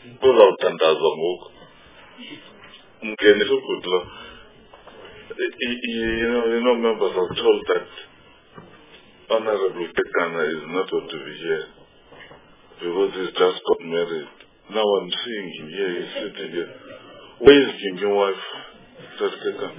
Pull out and as a move. You know, members are told that Honorable Kekana is not going to be here because he's just got married. Now I'm seeing him here, he's sitting here. Where is your wife, Just Kekana?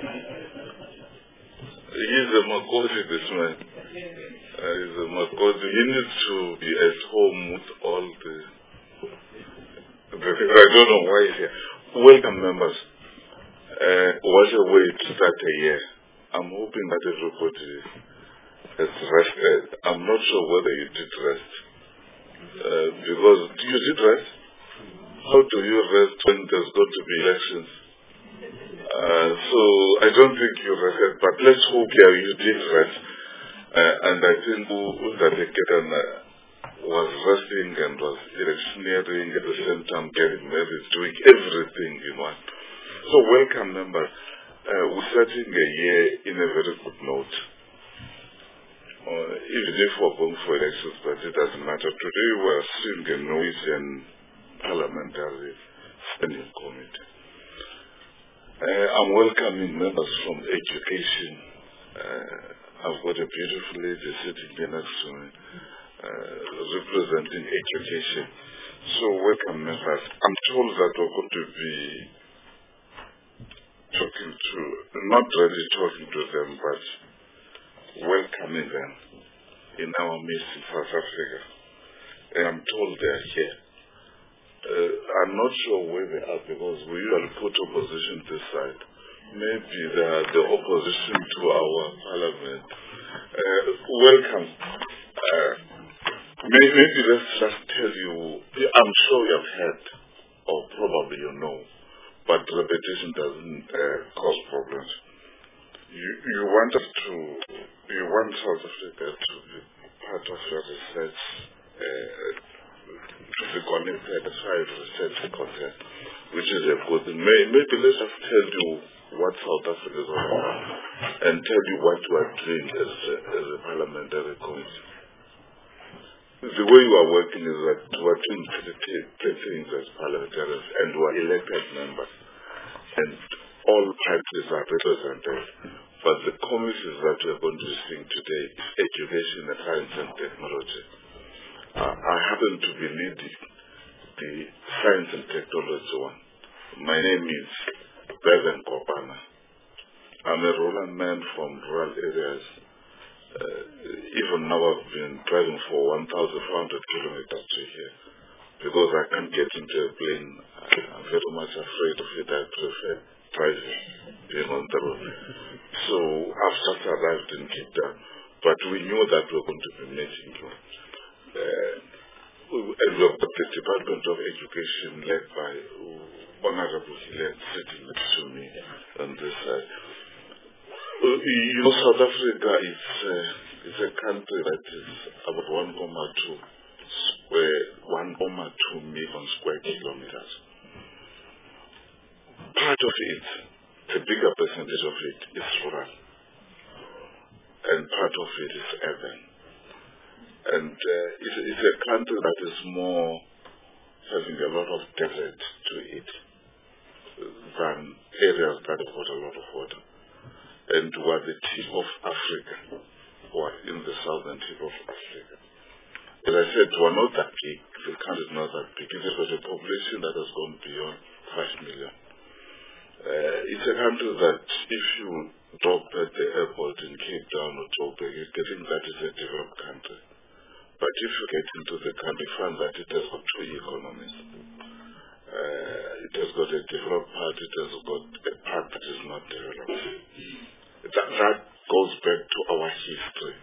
He's a Makoti, this man. He's a Makoti. He needs to be at home with all the things. I don't know why he's here. Welcome, members. What a way to start a year. I'm hoping that everybody has rested. I'm not sure whether you did rest. Because you did rest? How do you rest when there's going to be elections? So I don't think you rested, but let's hope you did rest. And I think Udade Ketana was resting and was electioneering at the same time, getting married, doing everything in one. So welcome, members. We're starting a year in a very good note. Even if we're going for elections, but it doesn't matter. Today we're seeing a Norwegian parliamentary standing committee. I'm welcoming members from education. I've got a beautiful lady sitting here next to me, representing education. So welcome, members. I'm told that we're going to be not really talking to them, but welcoming them in our midst in South Africa. And I'm told they're here. I'm not sure where they are because we usually put opposition this side. Maybe they are the opposition to our parliament. Welcome. Maybe let's just tell you, I'm sure you've heard, or probably you know, but repetition doesn't cause problems. You want South Africa to be part of your research, to be connected as far as research is concerned, which is a good thing. Maybe let's just tell you what South Africa is all about and tell you what we are doing as a parliamentary committee. The way we are working is that we are doing three things as parliamentarians and we are elected members. And all parties are represented. But the committees that we are going to be seeing today is education and science and technology. I happen to be leading the science and technology one. My name is Bevan Kopana. I'm a rural man from rural areas. Even now I've been driving for 1,400 kilometers to here because I can't get into a plane. I'm very much afraid of it. I prefer driving, being on the road. So I've just arrived in Cape Town, but we knew that we were going to be meeting you. And we have got the Department of Education led by Honorable Hillen sitting next to me on this side. You know, South Africa is a country that is about 1.2 million square kilometers. Part of it, the bigger percentage of it is rural, and part of it is urban. And it's a country that is more having a lot of desert to it than areas that have got a lot of water. And we're the tip of Africa, or in the southern tip of Africa. As I said, we're not that big. The country is not that big. It has a population that has gone beyond 5 million. It's a country that if you drop at the airport in Cape Town or Joburg, you think that it's a developed country. But if you get into the country, you find that it has got two economies. It has got a developed part, it has got a part that is not developed. That goes back to our history.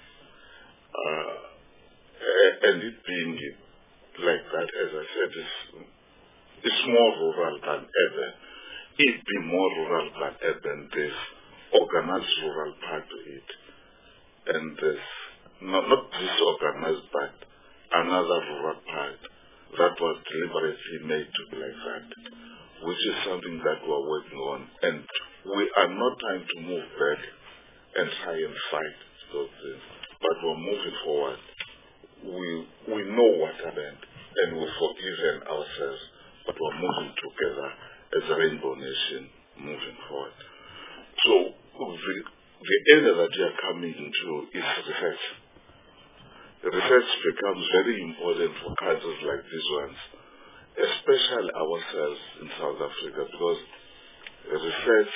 And it being like that, as I said, it's more rural than urban. It being more rural than urban, there's organized rural part to it. And there's not disorganized, but another rural part that was deliberately made to be like that, which is something that we're working on. And we are not trying to move back and try and fight those things, but we're moving forward. We know what happened, and we've forgiven ourselves but we're moving together as a rainbow nation moving forward. So the area that we are coming into is research. Research becomes very important for countries like these ones, especially ourselves in South Africa, because research,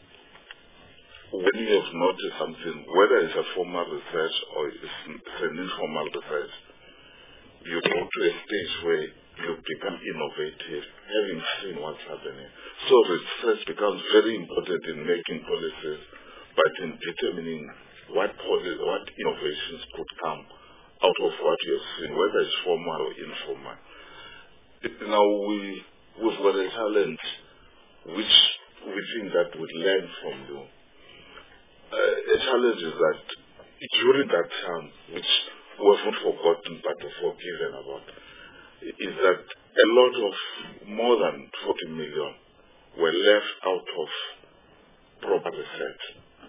when you have noticed something, whether it's a formal research or it's an informal research, you go to a stage where you become innovative, having seen what's happening. So research becomes very important in making policies, but in determining what innovations could come out of what you have seen, whether it's formal or informal. Now we've got a challenge which we think that would learn from you. A challenge is that during that time, which we haven't forgotten but forgiven about, is that a lot of more than 40 million were left out of proper research.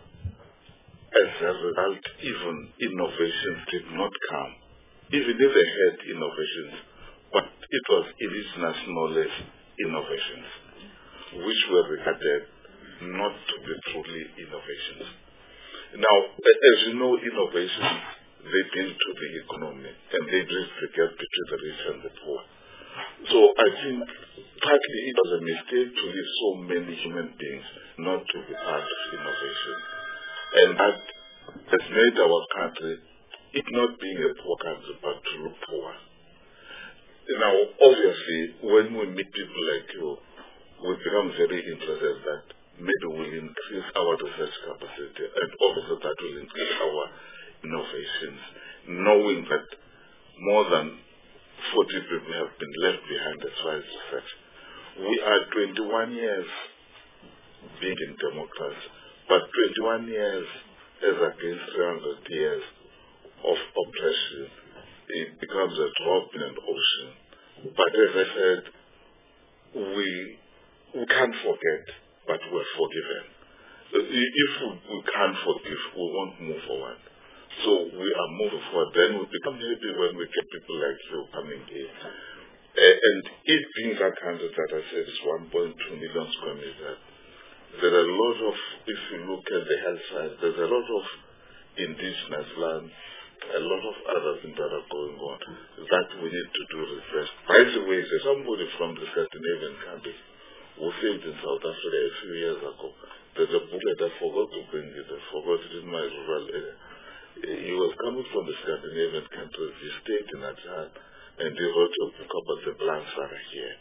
As a result, even innovations did not come. Even if they had innovations, but it was indigenous knowledge innovations, which were regarded not to be truly innovations. Now, as you know, innovations, they build to the economy, and they bridge the gap between the rich and the poor. So I think partly it was a mistake to leave so many human beings not to be part of innovation. And that has made our country, it not being a poor country, but to look poor. Now, obviously, when we meet people like you, we become very interested that maybe we'll increase our research capacity, and also that will increase our innovations, knowing that more than 40 people have been left behind as far as research. We are 21 years being in democracy, but 21 years as against 300 years of oppression, it becomes a drop in an ocean. But as I said, we can't forget, but we're forgiven. If we can't forgive, we won't move forward. So we are moving forward. Then we become happy when we get people like you coming here. And it being that country that I said is 1.2 million square meters, there are a lot of, if you look at the health side, there's a lot of indigenous land, a lot of other things that are going on that we need to do research. By the way, there's somebody from the Scandinavian countries who lived in South Africa a few years ago. There's a booklet I forgot to bring it. I forgot it in my rural area. He was coming from the Scandinavian countries. He stayed in Natal and he wrote a book about the plants that are here.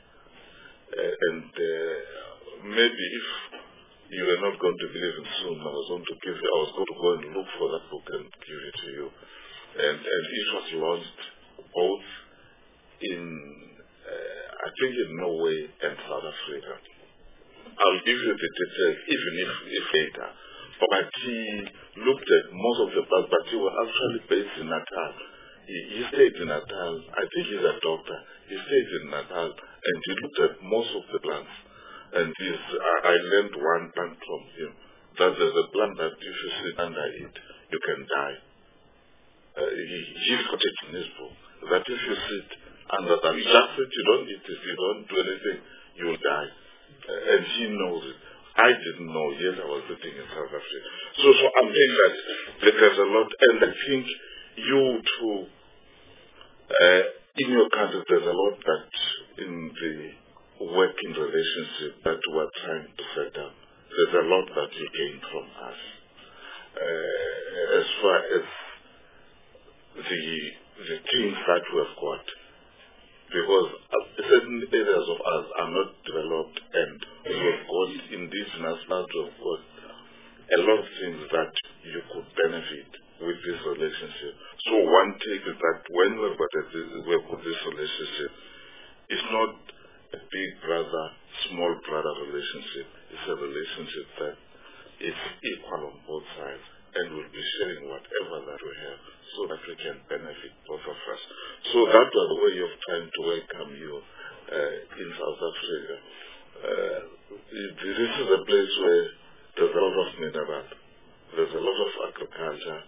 Maybe if you were not going to believe it soon, I was going to go and look for that book and give it to you. And it was launched both in, I think in Norway and South Africa. I'll give you the details, even if later. But he looked at most of the plants, but he was actually based in Natal. He stayed in Natal. I think he's a doctor. He stayed in Natal and he looked at most of the plants. And I learned one plant from him, that there's a plant that if you sit under it, you can die. He's got it in his book, that if you sit under that, you just sit, you don't eat it, you don't do anything, you'll die. And he knows it. I didn't know, yet I was sitting in South Africa. So I'm saying that there's a lot, and I think you too, in your country, there's a lot that in the working relationship that we're trying to set up, there's a lot that you gain from us. As far as the things that we have got, because certain areas of us are not developed, and we've got indigenous land, we've got a lot of things that you could benefit with this relationship. So one take is that when we've got this relationship, it's not a big brother, small brother relationship. It's a relationship that is equal on both sides, and we'll be sharing whatever that we have so that we can benefit both of us. So that was the way of trying to welcome you in South Africa. This is a place where there's a lot of mineral, there's a lot of agriculture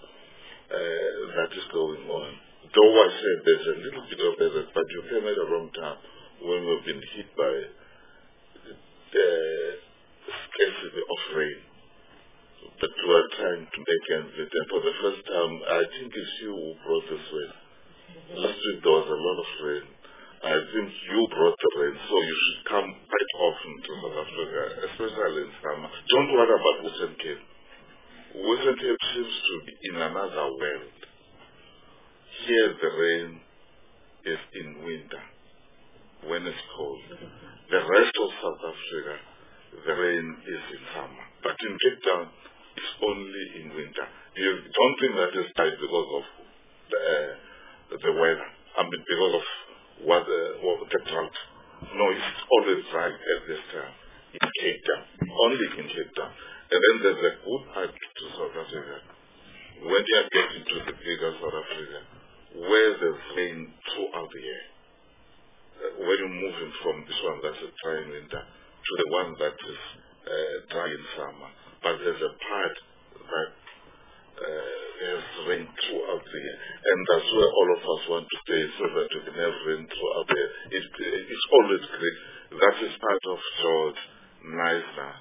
that is going on. Though I said there's a little bit of desert, but you came at the wrong time. when we've been hit by the scarcity of rain. But we are trying to make ends meet. And for the first time, I think it's you who brought this rain. Last week there was a lot of rain. I think you brought the rain, so you should come quite often to South Africa, especially in summer. Don't worry about Western Cape. Western Cape seems to be in another world. Here the rain is in winter, when it's cold. The rest of South Africa, the rain is in summer. But in Cape Town, it's only in winter. You don't think that is tight because of the weather. I mean, because of the drought. No, it's always dry at this time in Cape Town, only in Cape Town. And then there's a good part to South Africa. When you are getting to the bigger South Africa, where there's rain throughout the year, when you're moving from this one that's a dry in winter to the one that is dry in summer, but there's a part that there's rain throughout the year, and that's where all of us want to stay, so that we can have rain throughout the year. It's always great. That is part of George Neisner.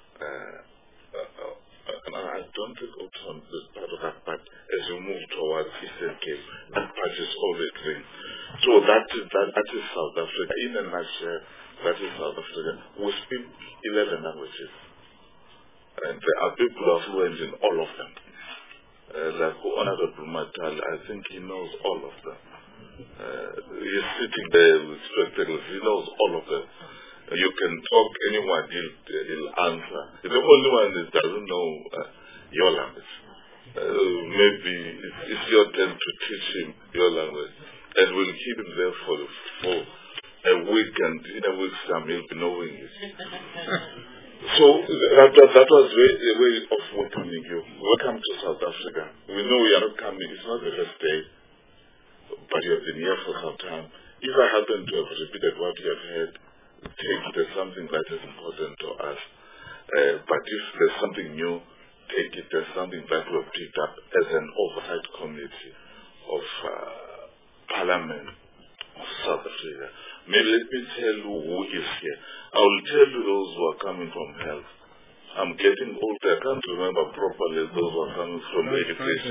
I don't think Oudtshoorn is part of that, but as you move towards Eastern Cape, that part is always green. So that is South Africa. In a nutshell, that is South Africa. We speak 11 languages, and there are people who are fluent in all of them. Like Honorable Matal, I think he knows all of them. He's sitting there with spectacles. He knows all of them. You can talk anyone, he'll answer. The only one that doesn't know your language. Maybe it's your turn to teach him your language, and we'll keep him there for a week, and in a week's time he'll be knowing it. So that was a way of welcoming you. Welcome to South Africa. We know you are not coming. It's not the first day, but you have been here for some time. If I happen to have repeated what you have heard, take it as something that is important to us. But if there's something new, take it as something that we have picked up as an oversight committee of Parliament of South Africa. Maybe let me tell you who is here. I will tell you those who are coming from health. I'm getting older. I can't remember properly those who are coming from education.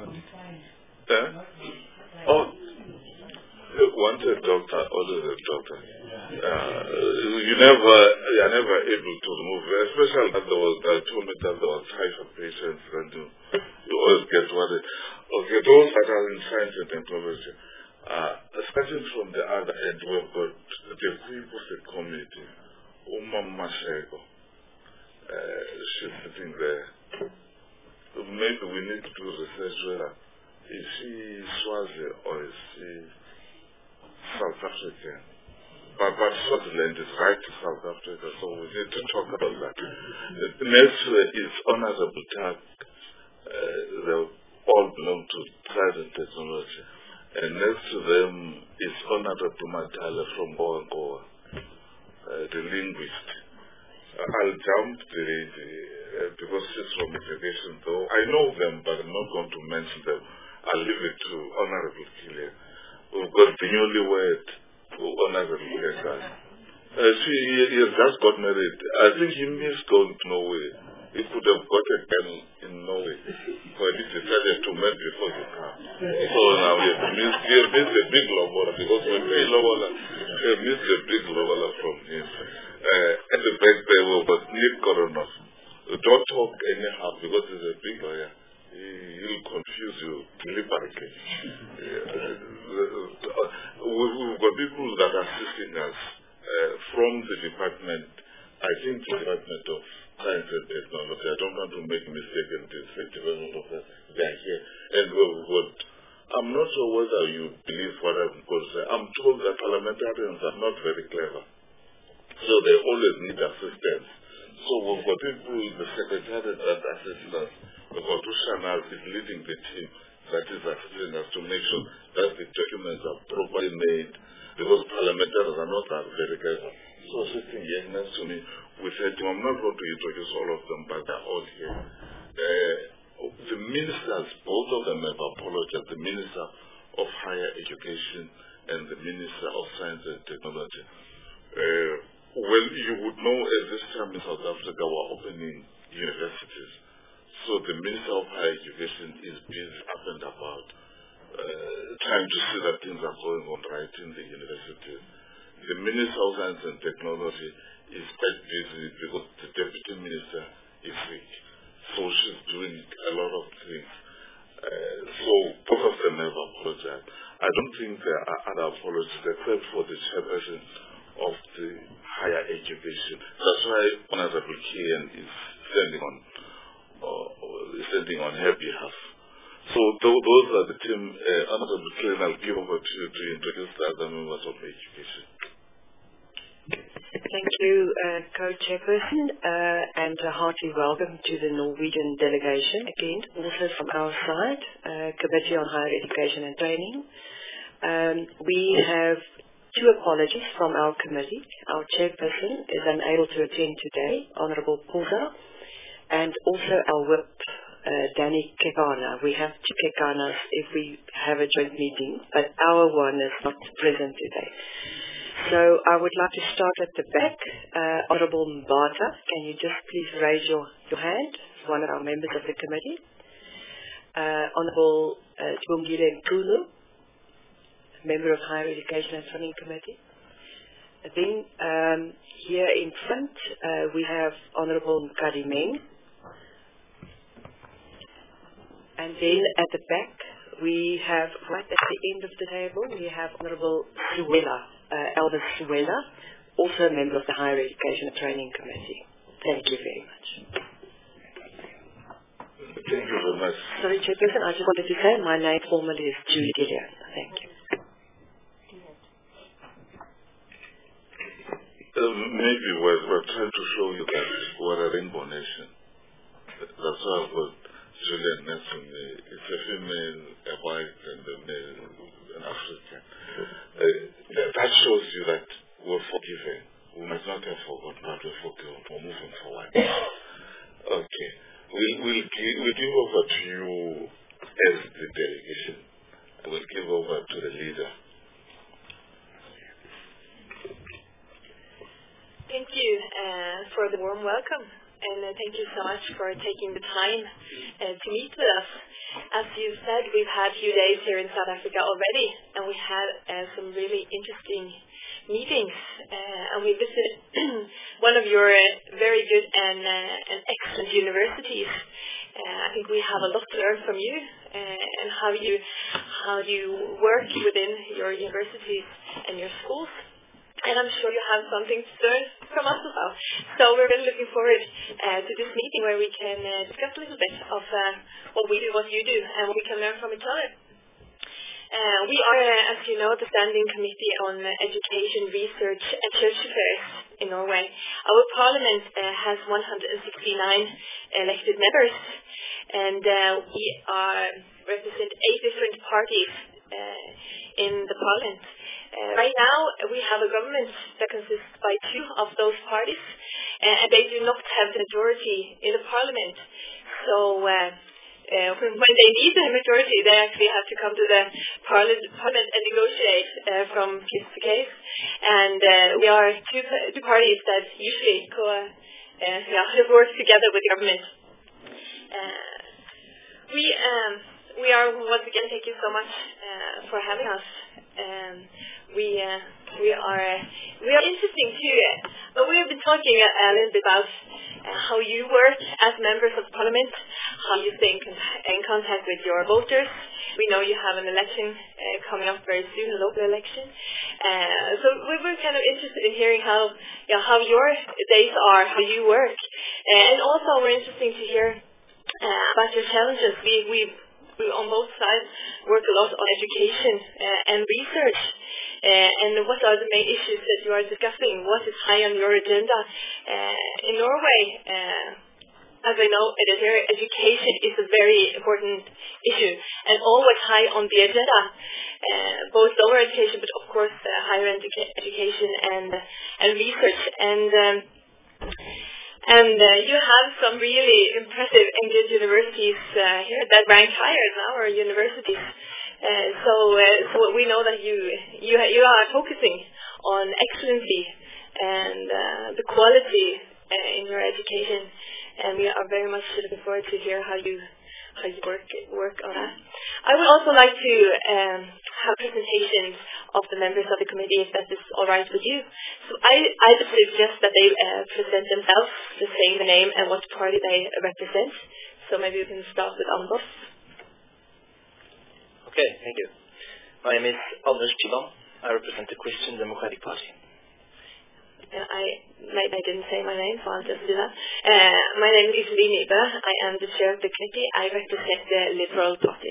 Once a doctor, always a doctor. You are never able to remove, especially that I told me that there was hyper patients, and you always get worried. Okay, those that are in science and technology, starting from the other end, we've got the people of the committee, Mashego. She's sitting there. Maybe we need to do research whether is she Swazi or is she South African? But Swaziland is right to South Africa, so we need to talk about that. Next is Honorable Tak. They all belong to private technology. And next to them is Honorable Matala from Goa, the linguist. I'll jump the lady because she's from education, though I know them, but I'm not going to mention them. I'll leave it to Honorable Killian. We've got the newlywed Honorable Killian. He has just got married. I think he missed going to Norway. He could have got a girl in Norway, but he decided to marry before he came. So now he has missed a big lobola, because when we lobola, he missed a big lobola from him. At the back there was Nick Koronoff. Don't talk anyhow, because he's a big lawyer. He'll confuse you deliberately. We've got people that are assisting us from the department. I think the Department of Science and Technology. I don't want to make a mistake and say Department of Science. They are here. And I'm not sure whether you believe what I'm going to say. I'm told that parliamentarians are not very clever. So they always need assistance. So we've got people in the secretariat that assist us. We've got Ushanaz is leading the team that is assisting us to make sure that the documents are properly made, because parliamentarians are not that very clever. So sitting here next to me, we said, I'm not going to introduce all of them, but they're all here. The ministers, both of them have apologized. The Minister of Higher Education and the Minister of Science and Technology. Well, you would know at this time in South Africa we're opening universities. So the Minister of Higher Education is busy up and about, trying to see that things are going on right in the universities. The Minister of Science and Technology is quite busy because the Deputy Minister is sick. So she's doing a lot of things. So both of them have apologized. I don't think there are other apologies except for the chairperson of the higher education. That's why Honorable Kian is sending on her behalf. So those are the team. Honorable Kian, I'll give over to you to introduce the other members of the education. Thank you, Co-Chairperson, and a hearty welcome to the Norwegian delegation again, also from our side, Committee on Higher Education and Training. We have two apologies from our committee. Our Chairperson is unable to attend today, Honourable Pulga, and also our whip, Danny Kekana. We have two Kekanas if we have a joint meeting, but our one is not present today. So I would like to start at the back. Honourable Mbata, can you just please raise your hand, one of our members of the committee. Honourable Tungile Nkulu, member of Higher Education and Training Committee. Then here in front we have Honourable Nkadimeng. And then at the back we have, right at the end of the table, we have Honourable Suwela. Elvis Suwela, also a member of the Higher Education and Training Committee. Thank you very much. Thank you very much. Sorry, Chairperson, I just wanted to say my name formally is Julie Gideon. Thank you. Maybe we're trying to show you that we're a rainbow nation. That's why I've got Julian Nelson. It's a female, a white, and a male, an African. That shows you that we're forgiven. We might not have forgotten, but we're forgiven. We're moving forward. Okay. We'll give over to you as the delegation. We'll give over to the leader. Thank you for the warm welcome, and thank you so much for taking the time to meet with us. As you said, we've had a few days here in South Africa already, and we had some really interesting meetings. And we visited one of your very good and excellent universities. I think we have a lot to learn from you and how you work within your universities and your schools. And I'm sure you have something to learn from us as well. So we're really looking forward to this meeting where we can discuss a little bit of what we do, what you do, and what we can learn from each other. We are, as you know, the Standing Committee on Education, Research and Church Affairs in Norway. Our parliament has 169 elected members, and we represent 8 different parties in the parliament. Right now, we have a government that consists by 2 of those parties, and they do not have the majority in the parliament. So when they need the majority, they actually have to come to the parliament and negotiate from case to case. And we are two parties that usually work together with government. We are once again, thank you so much for having us. We are interesting too, but we have been talking a little bit about how you work as members of parliament, how you stay in contact with your voters. We know you have an election coming up very soon, a local election. So we were kind of interested in hearing how your days are, how you work, and also we're interested to hear about your challenges. We on both sides work a lot on education and research. And what are the main issues that you are discussing? What is high on your agenda? In Norway, as I know, education is a very important issue and always high on the agenda, both lower education, but of course higher education and research. And you have some really impressive and good universities here that rank higher than our universities. So we know that you are focusing on excellency and the quality in your education, and we are very much looking forward to hear how you work on that. I would also like to have presentations of the members of the committee, if that is all right with you. So I would suggest that they present themselves, just saying the name and what party they represent. So maybe we can start with Anders. Okay, thank you. My name is Anders Tyban. I represent the Christian Democratic Party. I didn't say my name, so I'll just do that. My name is Iselin Ibe. I am the chair of the committee. I represent the Liberal Party.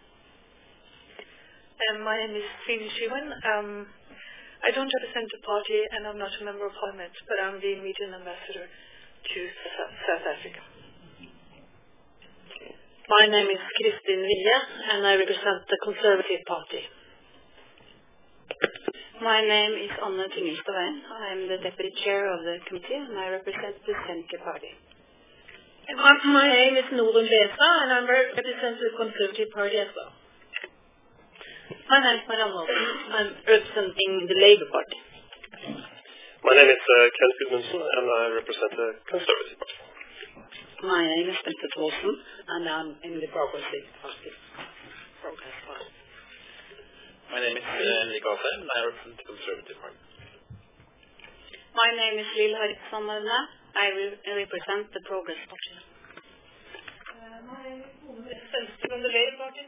My name is Trine Schumann. I don't represent the party, and I'm not a member of parliament, but I'm the Median ambassador to South Africa. My name is Kristin Vilje, and I represent the Conservative Party. My name is Anne Tingelstad-Wien. I am the deputy chair of the committee, and I represent the Centre Party. And my name is Norun Besa, and I represent the Conservative Party as well. My name is Marianne Olsen. I'm representing the Labour Party. My name is Ken Gudmundsen, and I represent the Conservative Party. My name is Bente Thorsen, and I'm in the Progressive Party. My name is Enrique Asheim, and I represent the Conservative Party. My name is Lill Høyre-Sandane. I represent the Progress Party. My name is Tone Svensson from the Labour Party.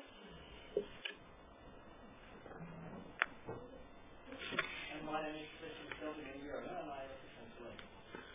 And my name is Christian Bjørne, and I represent the Labour.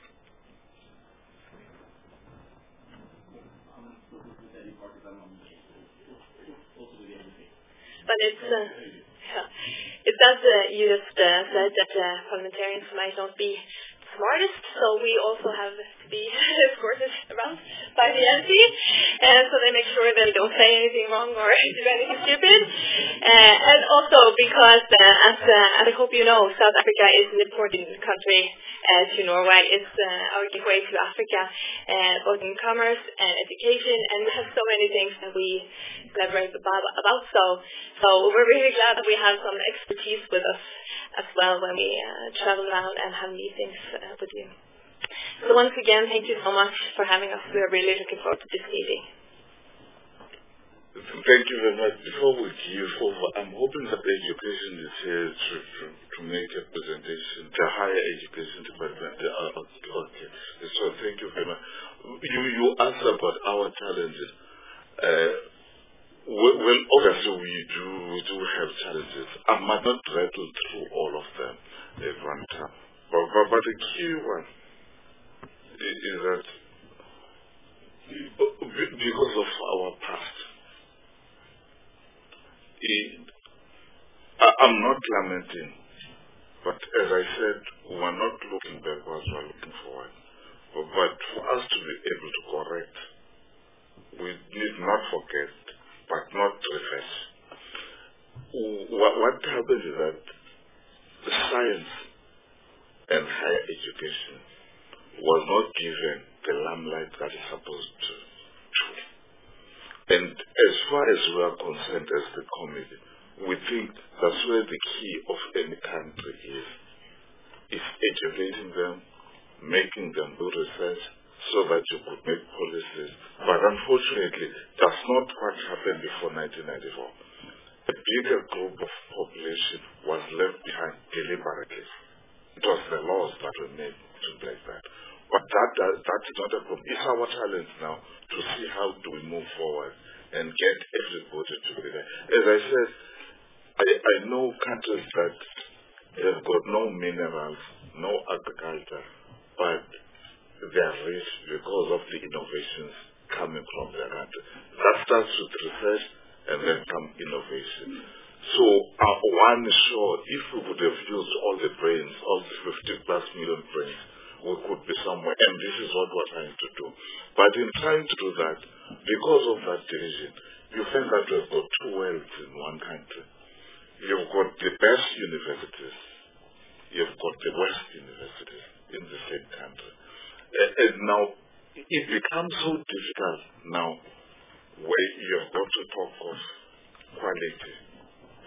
But it's as you just said that parliamentarians might not be smartest, so we also have to be escorted around by the MC, so they make sure that they don't say anything wrong or do anything stupid. And also because, as I hope you know, South Africa is an important country to Norway. It's our gateway to Africa, both in commerce and education, and we have so many things that we collaborate about. So we're really glad that we have some expertise with us as well when we travel around and have meetings with you. So once again, thank you so much for having us. We are really looking forward to this meeting. Thank you very much. Before we give over, I'm hoping that education is here to make a presentation, the higher education department. Okay. So thank you very much. You asked about our challenges. Well, obviously we do have challenges. I might not rattle through all of them at one time. But the key one is that because of our past, I'm not lamenting, but as I said, we're not looking backwards, we're looking forward. But for us to be able to correct, we need not forget, but not reverse. What happens is that the science and higher education was not given the limelight that is supposed to. And as far as we are concerned as the committee, we think that's where the key of any country is educating them, making them do research so that you could make policies. But unfortunately, that's not what happened before 1994. A bigger group of population was left behind deliberately. It was the laws that were made to break that. But that's not a problem. It's our challenge now to see how do we move forward and get everybody to be there. As I said, I know countries that have got no minerals, no agriculture, but they are rich because of the innovations coming from their country. That starts with research and then come innovation. So one is sure, if we would have used all the brains, all the 50+ million brains, we could be somewhere, and this is what we're trying to do. But in trying to do that, because of that division, you find that we've got two worlds in one country. You've got the best universities, you've got the worst universities in the same country. And now, it becomes so difficult now, where you've got to talk of quality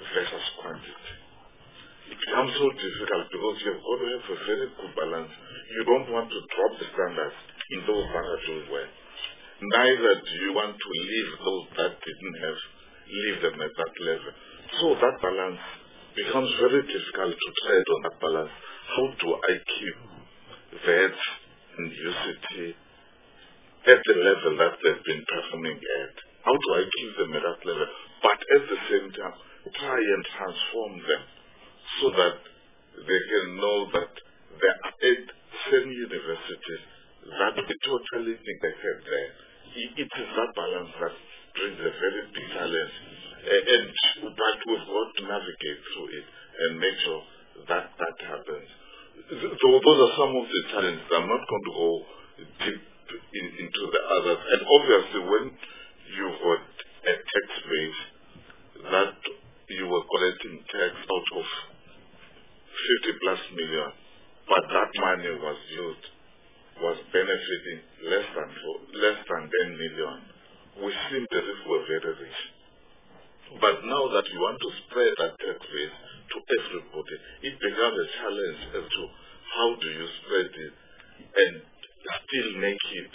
versus quantity. It becomes so difficult because you've got to have a very good balance. You don't want to drop the standards in those that are doing well. Neither do you want to leave those that didn't have, leave them at that level. So that balance becomes very difficult to trade on that balance. How do I keep VAT and UCT at the level that they've been performing at? How do I keep them at that level? But at the same time, try and transform them so that they can know that there are 8 same universities that we totally neglected there. It is that balance that brings a very big challenge. But we've got to navigate through it and make sure that that happens. So those are some of the challenges. I'm not going to go deep into the others. And obviously when you've got a tax base that you were collecting tax out of 50+ million, but that money was benefiting less than 10 million. We seem as if we're very rich. But now that you want to spread that tax base to everybody, it becomes a challenge as to how do you spread it and still make it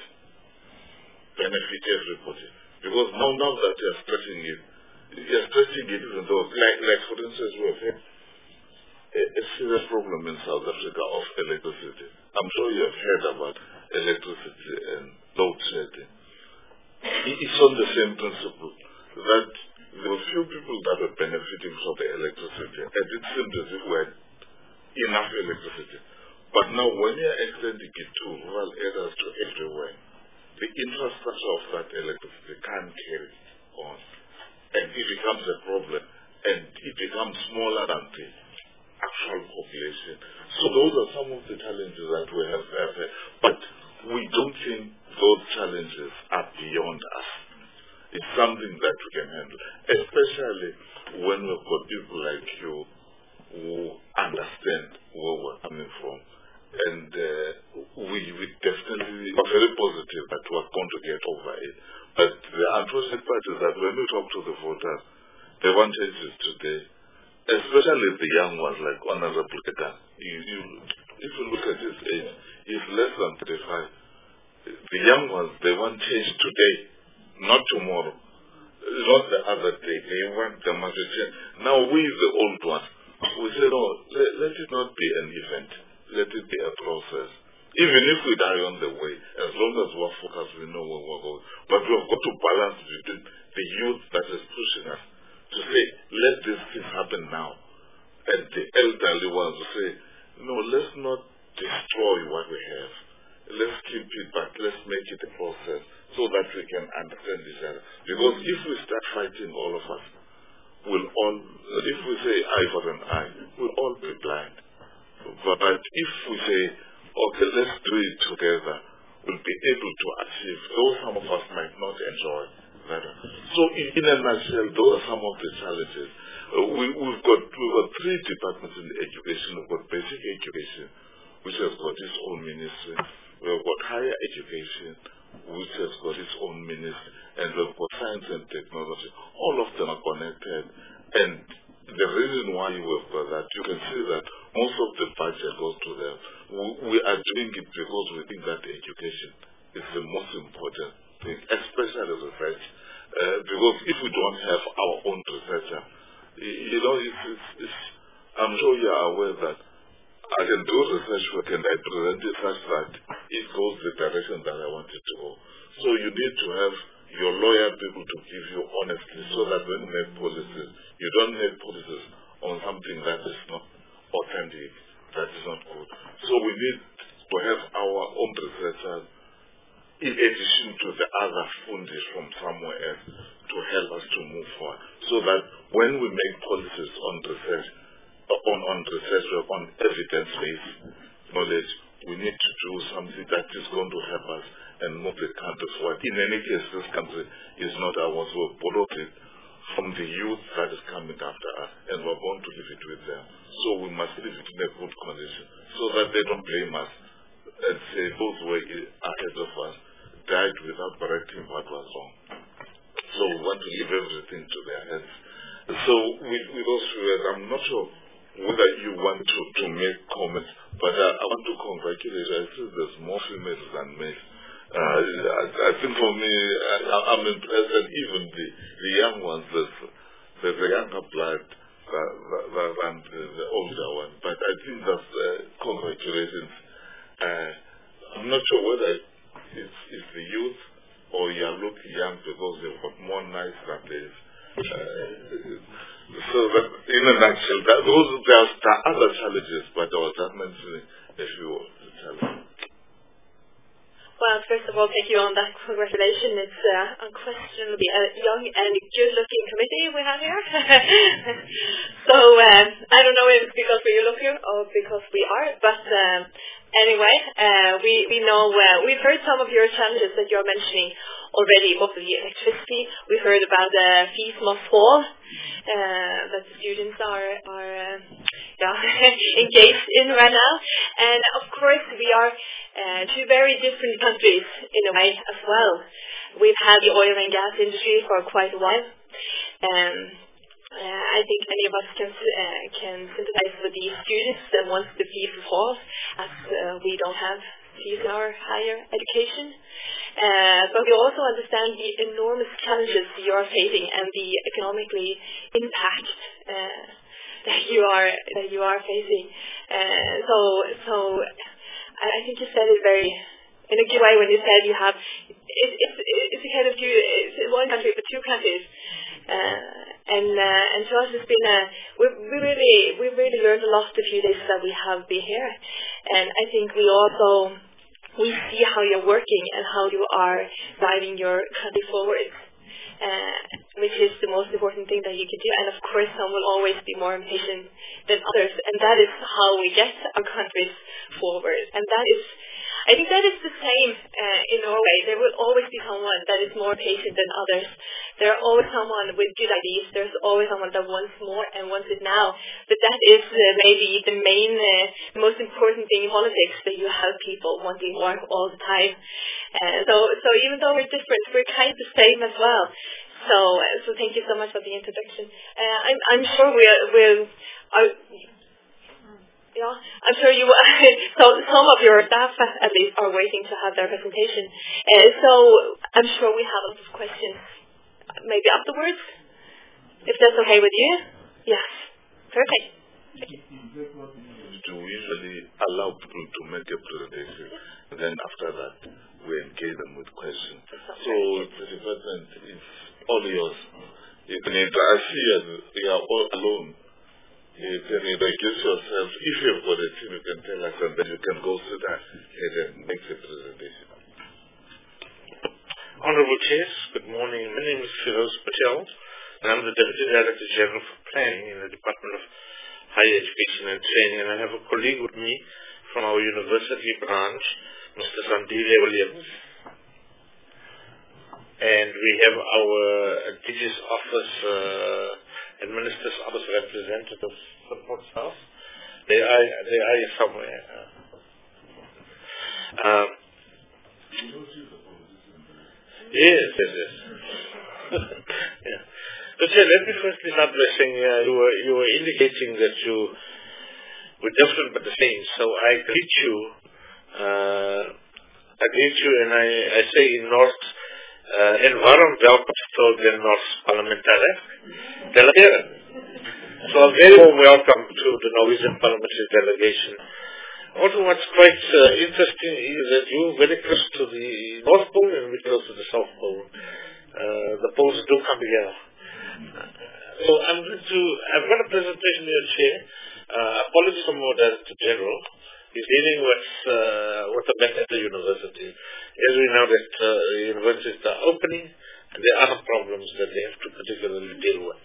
benefit everybody. Because now that you're stretching it even though, like for instance, we have had a serious problem in South Africa of electricity. I'm sure you have heard about electricity and load shedding. It's on the same principle that there were few people that were benefiting from the electricity, and it seemed as if we had enough electricity. But now when you're extending it to rural areas, to everywhere, the infrastructure of that electricity can't carry on. And it becomes a problem, and it becomes smaller than the actual population. So those are some of the challenges that we have there. But we don't think those challenges are beyond us. It's something that we can handle, especially when we've got people like you who understand where we're coming from. And we definitely are very positive that we're going to get over it. But the unfortunate part is that when we talk to the voters, they want changes today, especially the young ones like Honorable Ketan. If you look at his age, he's less than 35. The young ones, they want change today, not tomorrow, not the other day. They want the change. Now we, the old ones, we say, no, let it not be an event. Let it be a process. Even if we die on the way, as long as we're focused, we know where we're going. But we've got to balance between the youth that is pushing us to say, let these things happen now. And the elderly ones to say, no, let's not destroy what we have. Let's keep it, but let's make it a process so that we can understand each other. Because if we start fighting, all of us, if we say eye for an eye, we'll all be blind. But if we say, okay, let's do it together, we'll be able to achieve, though some of us might not enjoy that. So in a nutshell, those are some of the challenges. We've got 3 departments in education. We've got basic education, which has got its own ministry. We've got higher education, which has got its own ministry. And we've got science and technology. All of them are connected. And the reason why we've got that, you can see that most of the budget goes to them. We are doing it because we think that education is the most important thing, especially research. Because if we don't have our own researcher, I'm sure you are aware that I can do research work and I present it such that it goes the direction that I want it to go. So you need to have your lawyer people to give you honesty so that when you make policies, you don't make policies on something that is not authentic, that is not good. So we need to have our own researchers in addition to the other funders from somewhere else to help us to move forward. So that when we make policies on research, on evidence-based knowledge, we need to do something that is going to help us and move the country forward. In any case, this country is not ours. We've borrowed it from the youth that is coming after us, and we're going to leave it with them. So we must leave it in a good condition so that they don't blame us and say those who were ahead of us died without correcting what was wrong. So we want to leave everything to their hands. So with those words, I'm not sure whether you want to make comments, but I want to congratulate you. I think there's more females than males. I think for me, I'm impressed that even the young ones, there's a younger blood than the older one. But I think that's congratulations. I'm not sure whether it's the youth or you are looking young because they've got more nice than this. So that, in a nutshell, there are other challenges, but I was just mentioning a few challenges. Well, first of all, thank you on that congratulations. It's unquestionably a young and good-looking committee we have here. So I don't know if it's because we're looking or because we are, but anyway, we know we've heard some of your challenges that you're mentioning already. Both of the electricity, we heard about the fees must fall that the students are engaged in right now, and of course we are two very different countries in a way as well. We've had the oil and gas industry for quite a while. I think many of us can sympathize with the students that want the fees to fall, as we don't have fees in our higher education. But we also understand the enormous challenges you are facing and the economically impact that you are facing. So I think you said it very in a good way when you said you have it's a kind of it's one country but two countries. And to us it's been we really learned a lot the few days that we have been here, and I think we see how you're working and how you are driving your country forward, which is the most important thing that you can do. And of course, some will always be more impatient than others, and that is how we get our countries forward. And I think that is the same in Norway. There will always be someone that is more patient than others. There are always someone with good ideas. There's always someone that wants more and wants it now. But that is maybe the main, most important thing in politics, that you have people wanting more all the time. So even though we're different, we're kind of the same as well. So thank you so much for the introduction. I'm sure I'm sure you so some of your staff at least are waiting to have their presentation. So I'm sure we have a lot of questions maybe afterwards, if that's okay with you. Yes. Perfect. Do we usually allow people to make a presentation, and then after that we engage them with questions. So the department is all yours. You can I see you are all alone. You can introduce yourself. If you've got a team, you can tell us, and then you can go through that and then make the presentation. Honorable Chairs, good morning. My name is Firoz Patel, and I'm the Deputy Director General for Planning in the Department of Higher Education and Training. And I have a colleague with me from our university branch, Mr. Sandile Williams. And we have our DG's office, Minister's Office representative support staff. They are somewhere. Yes. Yeah. So, let me firstly start by saying you were indicating that you were different but the same. So I greet you, and I say in North, en waarom welkom tot de Norse parlementaire delegation. So a very warm welcome to the Norwegian parliamentary delegation. Also, what's quite interesting is that you're very close to the North Pole and we're close to the South Pole. The poles do come together. So I've got a presentation here, Chair. Apologies from our Director General. He's dealing with the matter at the university. As we know that universities are opening and there are problems that they have to particularly deal with.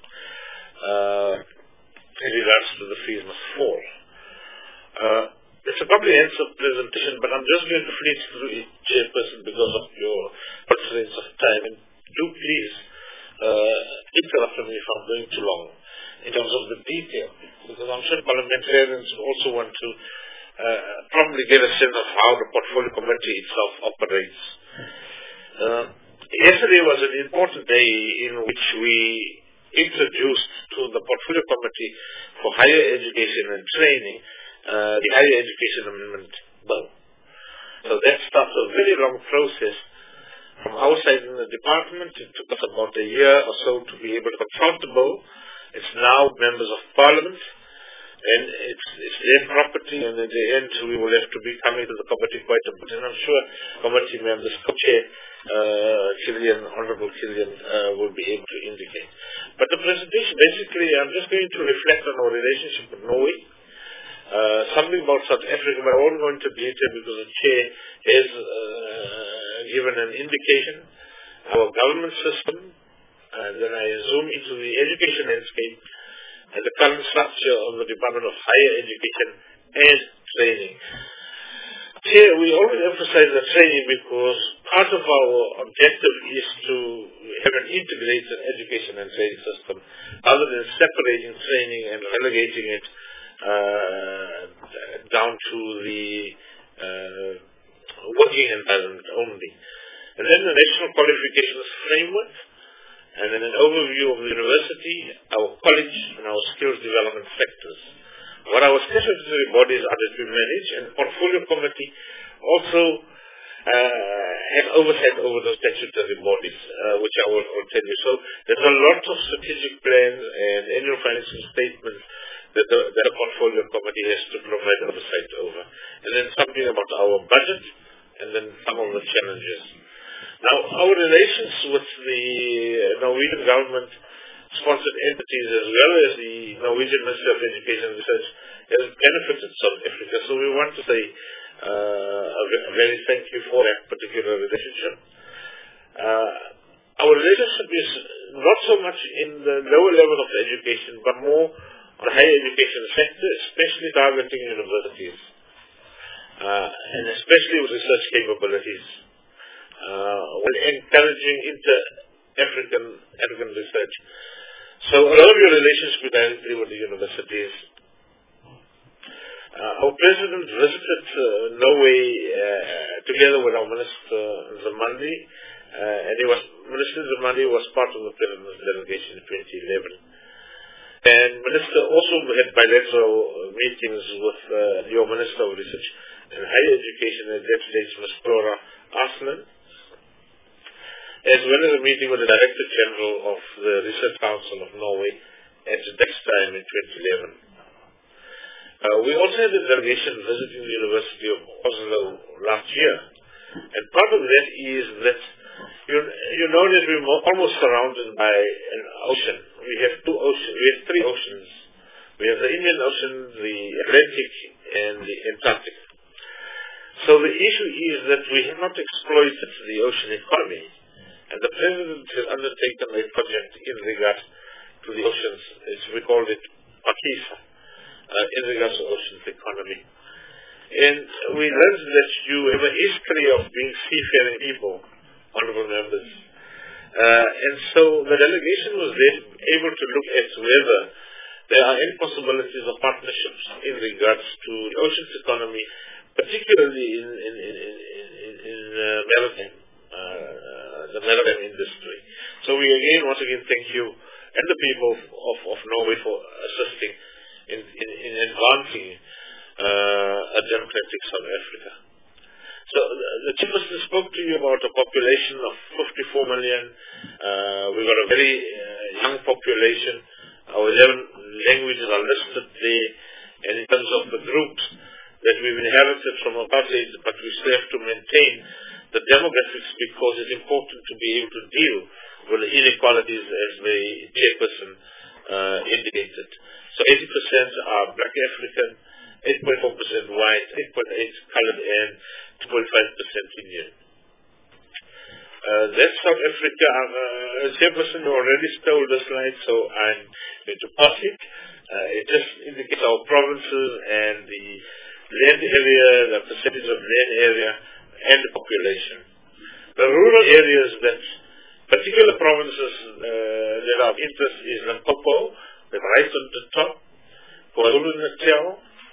In regards to the fees must fall. It's a comprehensive presentation, but I'm just going to fleet through each chairperson because of your constraints of time. And do please interrupt me if I'm going too long in terms of the detail, because I'm sure parliamentarians also want to probably get a sense of how the portfolio committee itself operates. Yesterday was an important day in which we introduced to the Portfolio Committee for Higher Education and Training the Higher Education Amendment Bill. So that starts a very long process. From our side in the department, it took us about a year or so to be able to consult the bill. It's now members of Parliament, and it's their property, and at the end we will have to be coming to the committee quite a bit. And I'm sure committee members, co-chair Honourable Killian, will be able to indicate. But the presentation, basically, I'm just going to reflect on our relationship with Norway. Something about South Africa, but I won't go into detail because the chair has given an indication. Our government system, and then I zoom into the education landscape and the current structure of the Department of Higher Education and Training. Here we always emphasize the training because part of our objective is to have an integrated education and training system rather than separating training and relegating it down to the working environment only. And then the National Qualifications Framework, and then an overview of the university, our college, and our skills development sectors. What our statutory bodies are that we manage, and Portfolio Committee also has oversight over those statutory bodies, which I will tell you. So there's a lot of strategic plans and annual financial statements that the Portfolio Committee has to provide oversight over. And then something about our budget, and then some of the challenges. Now, our relations with the Norwegian government-sponsored entities as well as the Norwegian Ministry of Education and Research has benefited South Africa. So we want to say a very thank you for that particular relationship. Our relationship is not so much in the lower level of education, but more on the higher education sector, especially targeting universities, and especially with research capabilities. While encouraging inter-African research. So a lot of your relations with directly with the universities. Our president visited Norway together with our Minister Zamandi, and Minister Zamandi was part of the president's delegation in 2011. And Minister also had bilateral meetings with your Minister of Research and Higher Education at that stage, Ms. Flora Arslan, as well as a meeting with the Director General of the Research Council of Norway at next time in 2011. We also had a delegation visiting the University of Oslo last year. And part of that is that you know that we're almost surrounded by an ocean. We have three oceans. We have the Indian Ocean, the Atlantic, and the Antarctic. So the issue is that we have not exploited the ocean economy. And the President has undertaken a project in regards to the oceans, as we called it, Pakisa, in regards to oceans economy. And we learned that you have a history of being seafaring people, honorable members. And so the delegation was then able to look at whether there are any possibilities of partnerships in regards to the oceans economy, particularly in maritime. The maritime industry. So we once again thank you and the people of Norway for assisting in advancing a democratic South Africa. So the Chairperson spoke to you about a population of 54 million. We've got a very young population. Our 11 languages are listed there, and in terms of the groups that we've inherited from apartheid, but we still have to maintain the demographics because it's important to be able to deal with the inequalities as the Chairperson indicated. So 80% are Black African, 8.4% white, 8.8% colored, and 2.5% Indian. That's South Africa. Chairperson already stole the slide, so I'm going to pass it. It just indicates our provinces and the land area, the percentage of land area, and the population. The rural areas that particular provinces that are of interest is Limpopo, that right on the top, KwaZulu-Natal,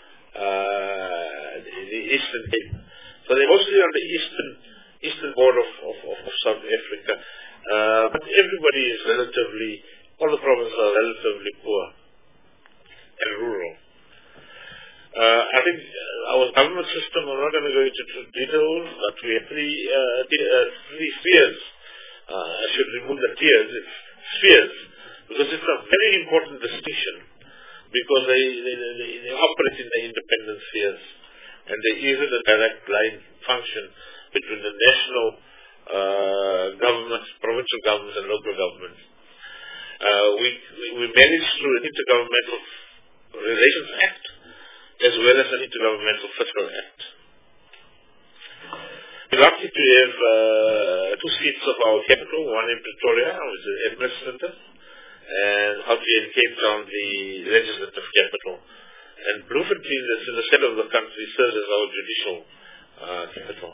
the Eastern Cape. So they're mostly on the eastern border of South Africa. But everybody is relatively all the provinces are relatively poor and rural. I think our government system, I'm not going to go into details, but we have three spheres. I should remove the tiers, it's spheres, because it's a very important distinction, because they operate in the independent spheres, and there isn't a direct line function between the national governments, provincial governments, and local governments. We manage through an Intergovernmental Relations Act, as well as an Intergovernmental Fiscal Act. We're lucky to have two seats of our capital, one in Pretoria, which is the administrative, and out here in Cape Town, the legislative capital. And Bloemfontein, that's in the center of the country, serves as our judicial capital.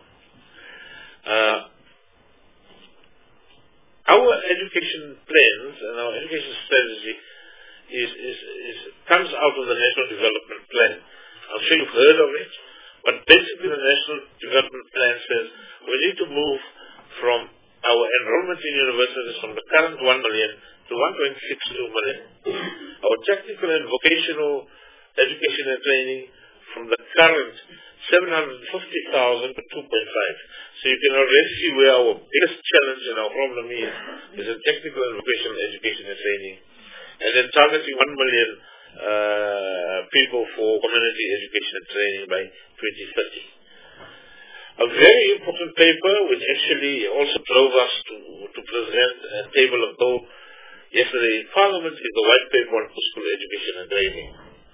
Our education plans and our education strategy comes out of the National Development Plan. I'm sure you've heard of it, but basically the National Development Plan says we need to move from our enrollment in universities from the current 1 million to 1.62 million. Our technical and vocational education and training from the current 750,000 to 2.5. So you can already see where our biggest challenge and our problem is in technical and vocational education and training. And then targeting 1 million people for community education and training by 2030. A very important paper which actually also drove us to present a table of goal yesterday in Parliament is the white paper on post-school education and training.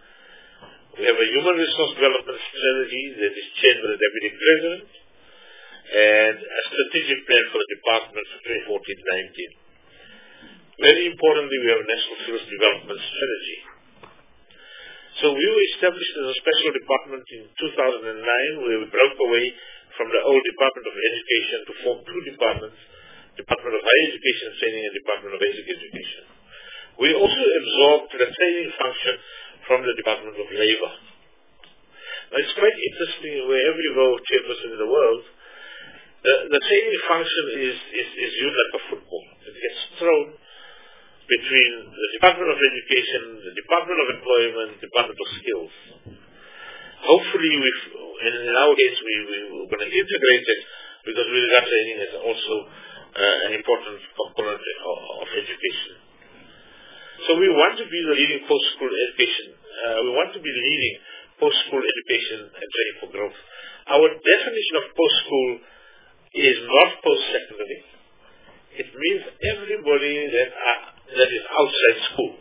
We have a human resource development strategy that is chaired by the Deputy President and a strategic plan for the department for 2014-19. Very importantly, we have a national skills development strategy. So we were established as a special department in 2009 where we broke away from the old Department of Education to form two departments, Department of Higher Education and Training and Department of Basic Education. We also absorbed the training function from the Department of Labor. Now it's quite interesting, wherever you go, chairperson in the world, the training function is used like a football. It gets thrown between the Department of Education, the Department of Employment, Department of Skills. Hopefully, in our case, we're going to integrate it because we regard training as also an important component of education. So we want to be the leading post-school education. We want to be leading post-school education and training for growth. Our definition of post-school is not post-secondary. It means everybody that is outside school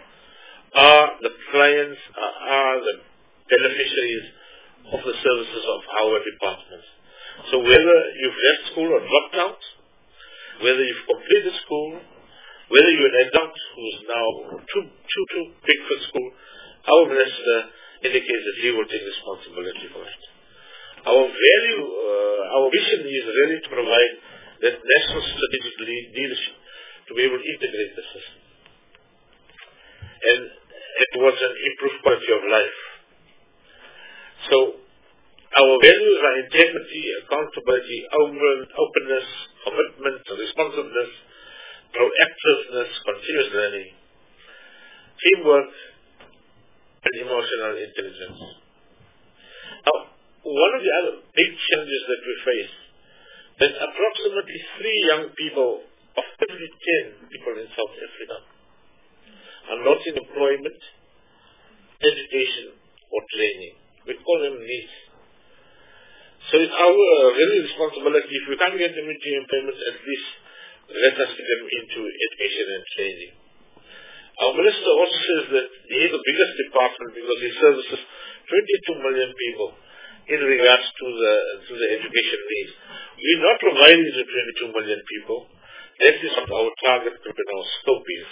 are the clients, are the beneficiaries of the services of our departments. So whether you've left school or dropped out, whether you've completed school, whether you're an adult who's now too big for school, our minister indicates that he will take responsibility for it. Our vision is really to provide that national strategic leadership to be able to integrate the system. And it was an improved quality of life. So our values are integrity, accountability, openness, commitment, responsiveness, proactiveness, continuous learning, teamwork, and emotional intelligence. Now, one of the other big challenges that we face is approximately 3 young people of every 10 people in South Africa are not in employment, education, or training. We call them needs. So it's our really responsibility, if we can't get them into employment, at least let us get them into education and training. Our minister also says that he is the biggest department because he services 22 million people in regards to the education needs. We're not providing to 22 million people. That is what our target group and our scope is.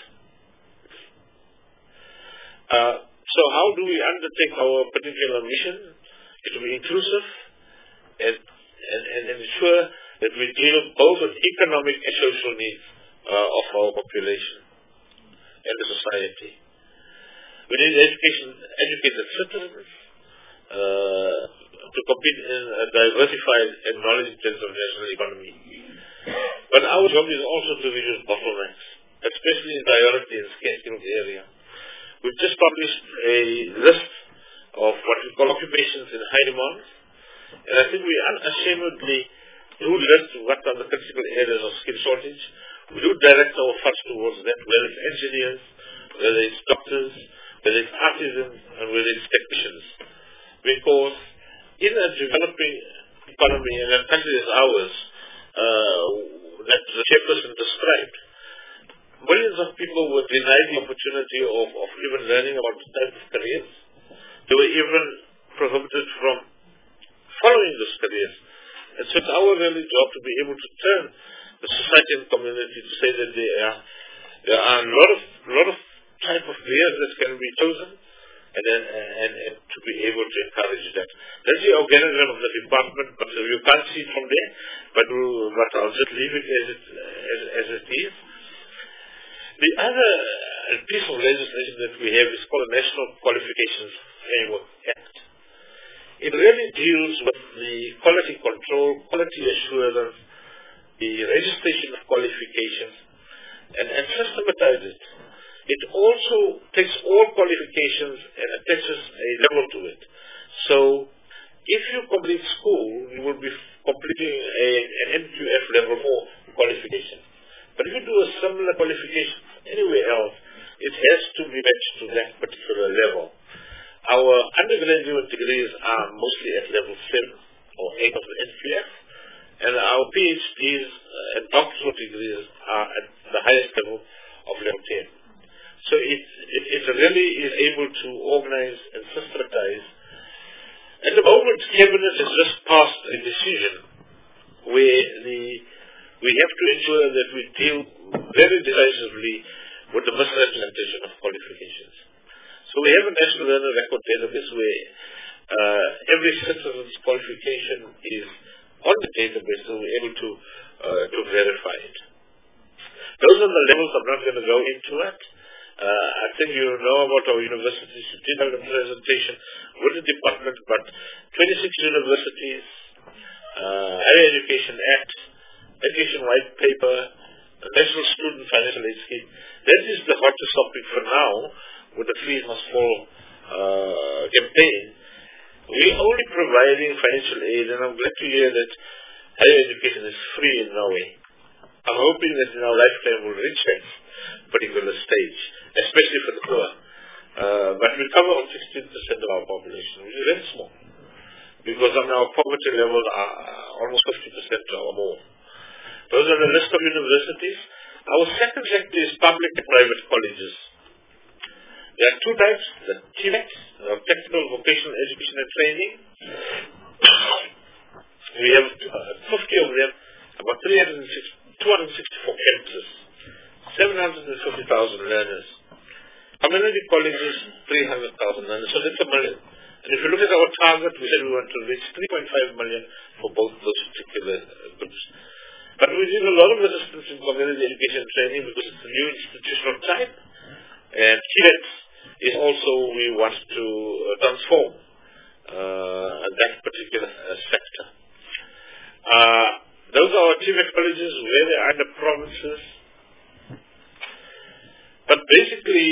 So how do we undertake our particular mission? It will be inclusive and ensure that we deal both with economic and social needs of our population and the society. We need educated citizens to compete in a diversified and knowledge-intensive national economy. But our job is also to reduce bottlenecks especially in priority and scarce area. We've just published a list of what we call occupations in high demand, and I think we unashamedly do list what are the critical areas of skill shortage. We do direct our funds towards that, whether it's engineers, whether it's doctors, whether it's artisans, and whether it's technicians. Because in a developing economy and a country as ours, that the chairperson described, millions of people were denied the opportunity of even learning about the type of careers. They were even prohibited from following those careers. And so it's our really job to be able to turn the society and community to say that there are a lot of type of careers that can be chosen, and to be able to encourage that. That's the organism of the department, but you can't see it from there, but I'll just leave it as it is. The other piece of legislation that we have is called the National Qualifications Framework Act. It really deals with the quality control, quality assurance, the registration of qualifications, and systematizes it. It also takes all qualifications and attaches a level to it. So, if you complete school, you will be completing an NQF level 4 qualification. But if you do a similar qualification anywhere else, it has to be matched to that particular level. Our undergraduate degrees are mostly at level 7 or 8 of the NQF, and our PhDs and doctoral degrees are at the highest level of level 10. So it really is able to organize and systematize. At the moment, Cabinet has just passed a decision where we have to ensure that we deal very decisively with the misrepresentation of qualifications. So we have a National Learner Record Database where every citizen's qualification is on the database, so we're able to verify it. Those are the levels. I'm not going to go into it. I think you know about our universities. You did have a presentation with the department, but 26 universities, Higher Education Act, Education White Paper, the National Student Financial Aid Scheme. That is the hottest topic for now with the Fees Must Fall campaign. We're only providing financial aid, and I'm glad to hear that higher education is free in Norway. I'm hoping that in our lifetime we'll reach that particular stage, especially for the poor. But we cover 16% of our population, which is very small, because our poverty levels are almost 50% or more. Those are the list of universities. Our second sector is public and private colleges. There are two types, the TVET, Technical Vocational Education and Training. We have 50 of them, about 264 campuses, 750,000 learners. Community colleges, 300,000 learners, so that's 1 million. And if you look at our target, we said we want to reach 3.5 million for both those particular groups. But we need a lot of resistance in community education and training because it's a new institutional type. And TVET is also, we want to transform that particular sector. Those are our TVET colleges where they are in the provinces. But basically,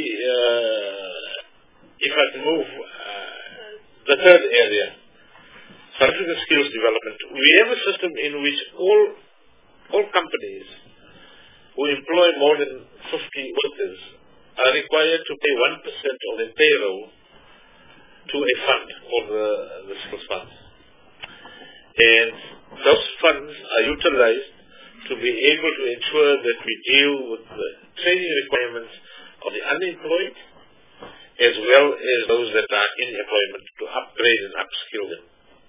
if I move, the third area, scientific skills development, we have a system in which all companies who employ more than 50 workers are required to pay 1% of their payroll to a fund called the skills fund. And those funds are utilized to be able to ensure that we deal with the training requirements of the unemployed as well as those that are in employment to upgrade and upskill them.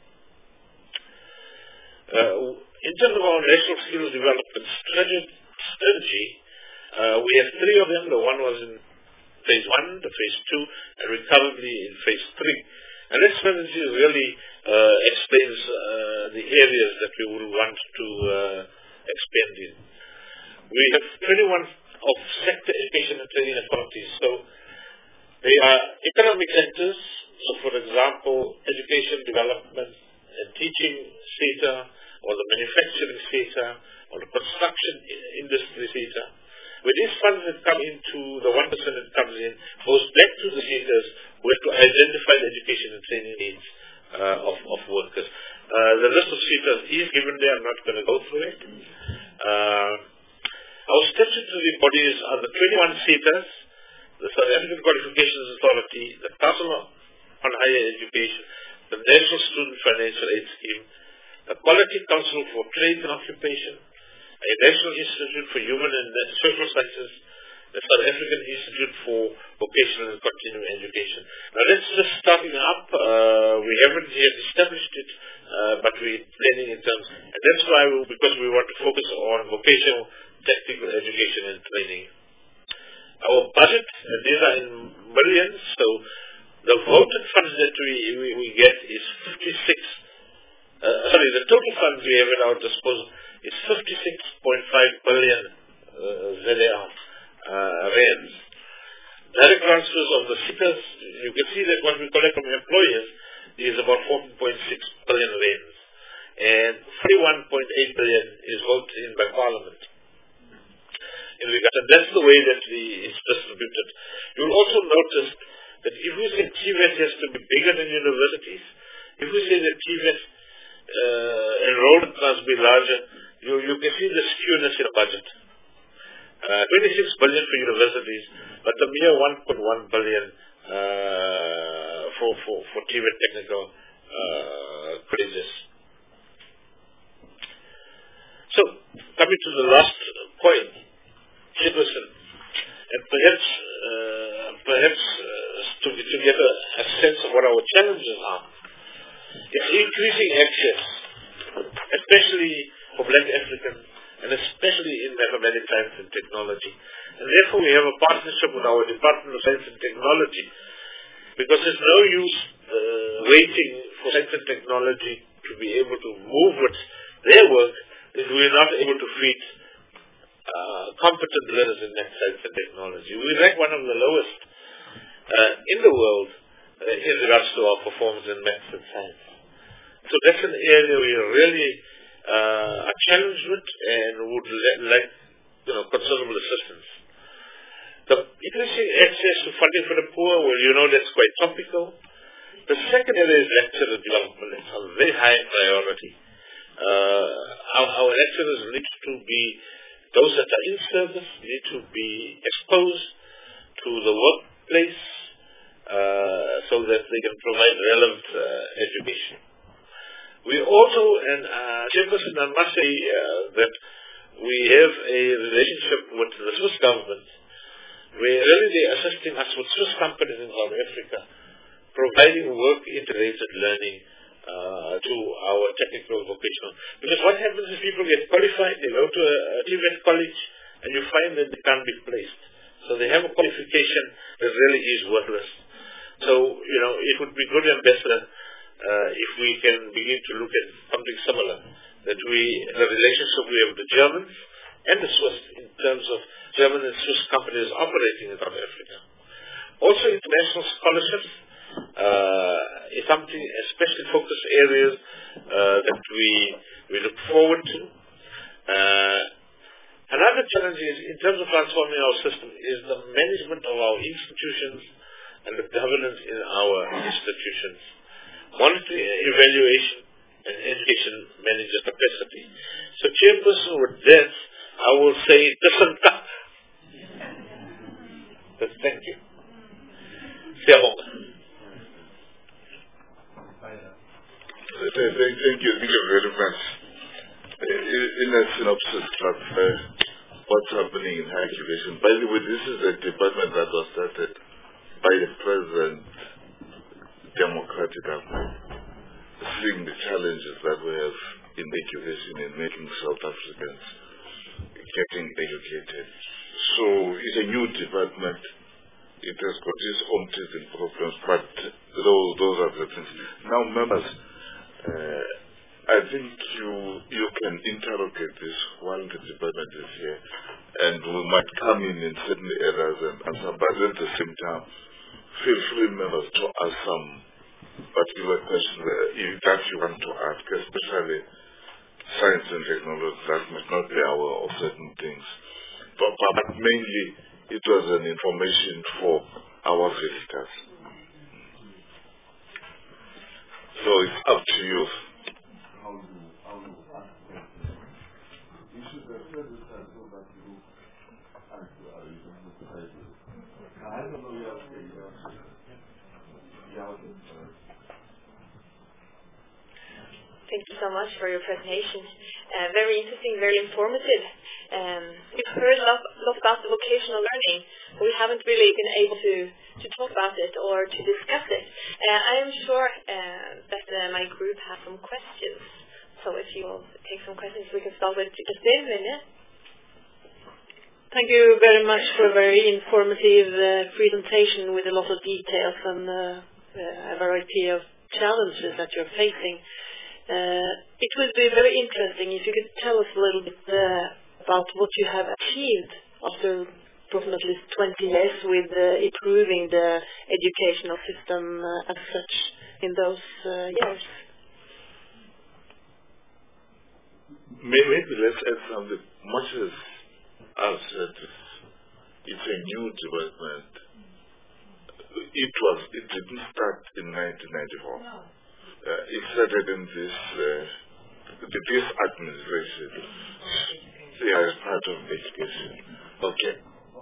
In terms of our national skills development strategy, we have 3 of them. The one was in phase 1, the phase 2, and we're currently in phase 3. And that strategy really explains the areas that we will want to expand in. We have 21 of sector education and training authorities. So they are economic sectors. So for example, education, development, and teaching sector, or the manufacturing sector, or the construction industry sector. When these funds that come into, the 1% that comes in, goes back to the SETAs who have to identify the education and training needs of workers. The list of SETAs is given there. I'm not going to go through it. Our statutory bodies are the 21 SETAs, the South African Qualifications Authority, the Council on Higher Education, the National Student Financial Aid Scheme, the Quality Council for Trade and Occupation, a National Institute for Human and Social Sciences, the South African Institute for Vocational and Continuing Education. Now that's just starting up. We haven't yet established it, but we're planning in terms, and that's why, because we want to focus on vocational, technical education and training. Our budget, and these are in millions, so the voted funds that we get is the total funds we have at our disposal is 56.5 billion rands. Direct transfers of the SETAs, you can see that what we collect from employers is about 14.6 billion rands, and 31.8 billion is voted in by Parliament. And that's the way that it's distributed. You'll also notice that if we say TVET has to be bigger than universities, if we say that TVET enrollment must be larger, you can see the skewness in the budget. 26 billion for universities, but a mere 1.1 billion for TVET technical colleges. So, coming to the last point, Chairperson, and perhaps to get a sense of what our challenges are, it's increasing access, especially for Black Africans, and especially in mathematics, science and technology. And therefore we have a partnership with our Department of Science and Technology, because there's no use waiting for science and technology to be able to move with their work if we're not able to feed competent learners in math, science and technology. We rank one of the lowest in the world in regards to our performance in math and science. So that's an area we really are challenged with and would like considerable assistance. The increasing access to funding for the poor, well, that's quite topical. The second area is lecturer development. It's a very high priority. Our lecturers need to be, those that are in service need to be exposed to the workplace so that they can provide relevant education. We also, and Chairperson, I must say that we have a relationship with the Swiss government where really they're assisting us with Swiss companies in South Africa, providing work-integrated learning to our technical vocational. Because what happens is people get qualified, they go to a TVET college, and you find that they can't be placed. So they have a qualification that really is worthless. So, it would be good, Ambassador, if we can begin to look at something similar, that the relationship we have with the Germans and the Swiss in terms of German and Swiss companies operating in South Africa. Also, international scholarships is something, especially focused areas that we look forward to. Another challenge is, in terms of transforming our system, is the management of our institutions and the governance in our institutions. Monitoring, evaluation, and education manager capacity. So, Chairperson, with that, I will say, thank you. Thank you very much. In a synopsis of what's happening in higher education. By the way, this is a department that was started by the present democratic government, seeing the challenges that we have in education and making South Africans getting educated. So it's a new department. It has got its own teething problems, but those are the things. Now, members, I think you can interrogate this while the department is here, and we might come in certain areas and answer, but at the same time, feel free, members, to ask some particular questions that you want to ask, especially science and technology that must not be aware of certain things. but mainly it was an information for our visitors. So it's up to you. Thank you so much for your presentation. Very interesting, very informative. We've heard a lot about the vocational learning, but we haven't really been able to talk about it or to discuss it. I am sure that my group has some questions. So if you will take some questions, we can start with Justine. Thank you very much for a very informative presentation with a lot of details and a variety of challenges that you're facing. It would be very interesting if you could tell us a little bit about what you have achieved after approximately 20 years with improving the educational system as such in those years. Maybe let's add something. Much as I've said, it's a new development. It didn't start in 1994. It started in this administration. As part of education. Okay.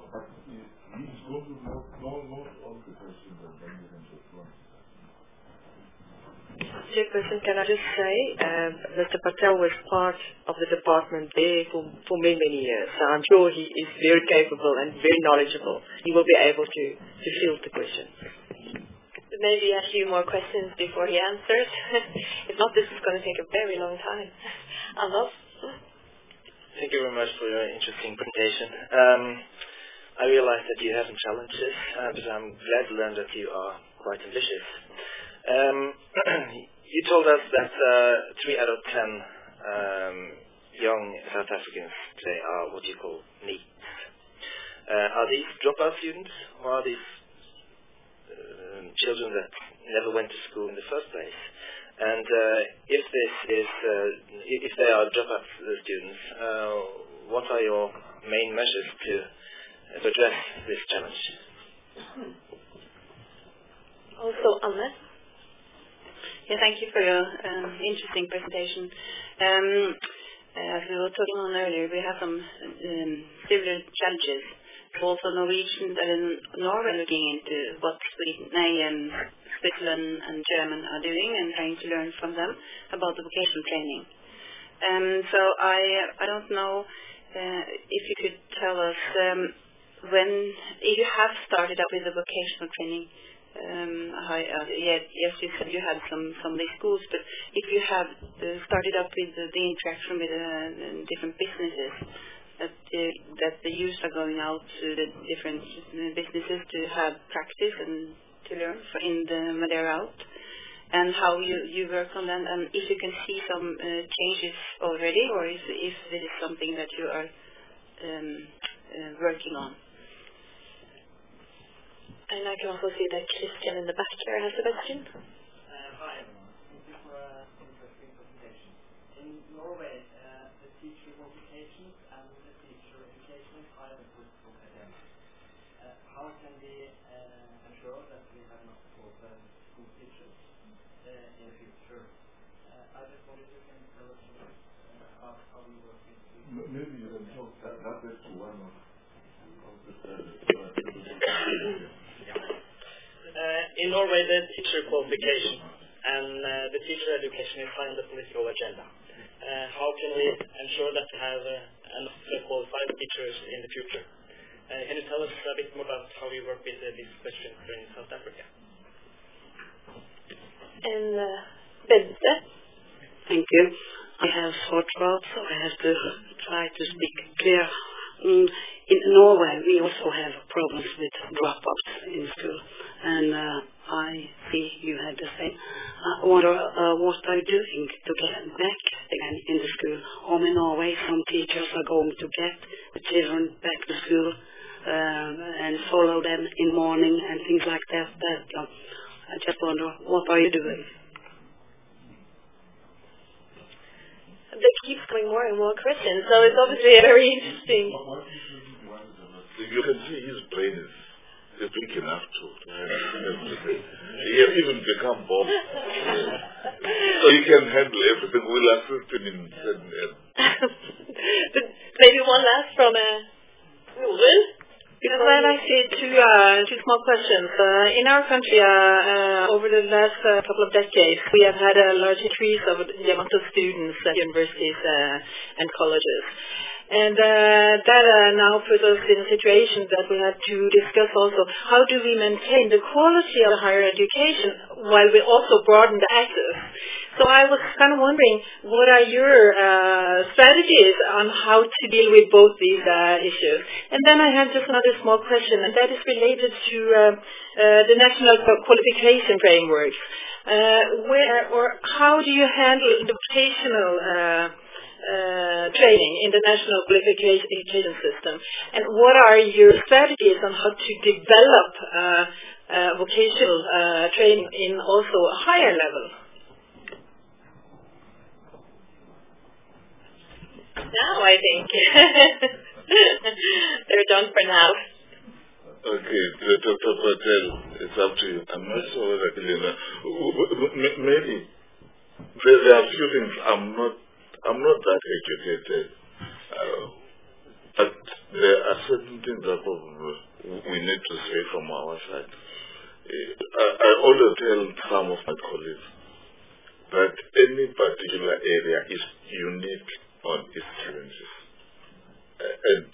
Chairperson, can I just say Mr. Patel was part of the department there for many, many years. So I'm sure he is very capable and very knowledgeable. He will be able to field the questions. Maybe a few more questions before he answers. If not, this is going to take a very long time. Anders? Thank you very much for your interesting presentation. I realize that you have some challenges, but I'm glad to learn that you are quite ambitious. You told us that 3 out of 10 young South Africans today are what you call NEETs. Are these dropout students, or are these children that never went to school in the first place? And if they are dropout students, what are your main measures to address this challenge? Also, Anne. Yeah, thank you for your interesting presentation. As we were talking on earlier, we have some similar challenges. Also, Norwegian and Norway looking into what Sweden, Switzerland and German are doing and trying to learn from them about the vocational training. So I don't know if you could tell us if you have started up with the vocational training. Yes, you said you had some schools, but if you have started up with the interaction with different businesses, that the youth are going out to the different businesses to have practice and to learn when they're out, and how you work on them, and if you can see some changes already, or if this is something that you are working on. And I can also see that Christian in the back here has a question. Hi. Thank you for an interesting presentation. In Norway, the teacher qualifications and the teacher education are important for academics. How can we ensure that we have enough qualified school teachers in the future? I just wonder if you can tell us about how we work in the future. Maybe you can talk that to one of the in Norway, the teacher qualification and the teacher education is high on the political agenda. How can we ensure that we have enough qualified teachers in the future? Can you tell us a bit more about how you work with these questions in South Africa? And Bente? Thank you. I have short throat, so I have to try to speak clear. In Norway, we also have problems with dropouts in school, and I see you had the same. I wonder what are you doing to get back again in the school? Home in Norway, some teachers are going to get the children back to school and follow them in the morning and things like that. I just wonder, what are you doing? There keeps coming more and more questions, so it's obviously a very interesting. you can see his brain is big enough to handle everything. He has even become boss. So he can handle everything. We'll assist him in certain areas. Maybe one last from Will? Because I'd like to two small questions. In our country, over the last couple of decades, we have had a large increase of the amount of students at universities and colleges. And that now puts us in a situation that we have to discuss also how do we maintain the quality of higher education while we also broaden the access. So I was kind of wondering, what are your strategies on how to deal with both these issues? And then I have just another small question, and that is related to the national qualification framework. How do you handle the vocational training in the national qualification system? And what are your strategies on how to develop vocational training in also a higher level? Now I think they're done for now. Okay, Dr. Patel, it's up to you. I'm not sure whether maybe there are a few things I'm not that educated, but there are certain things that we need to say from our side. I always tell some of my colleagues that any particular area is unique on its challenges. And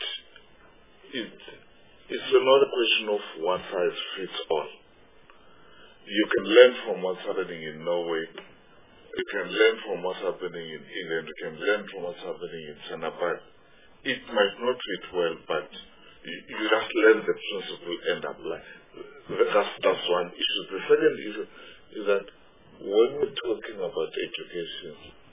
it's not a question of one size fits all. You can learn from what's happening in Norway. You can learn from what's happening in England. You can learn from what's happening in China. But it might not fit well, but you just learn the principle and apply. That's one issue. The second issue is that when we're talking about education,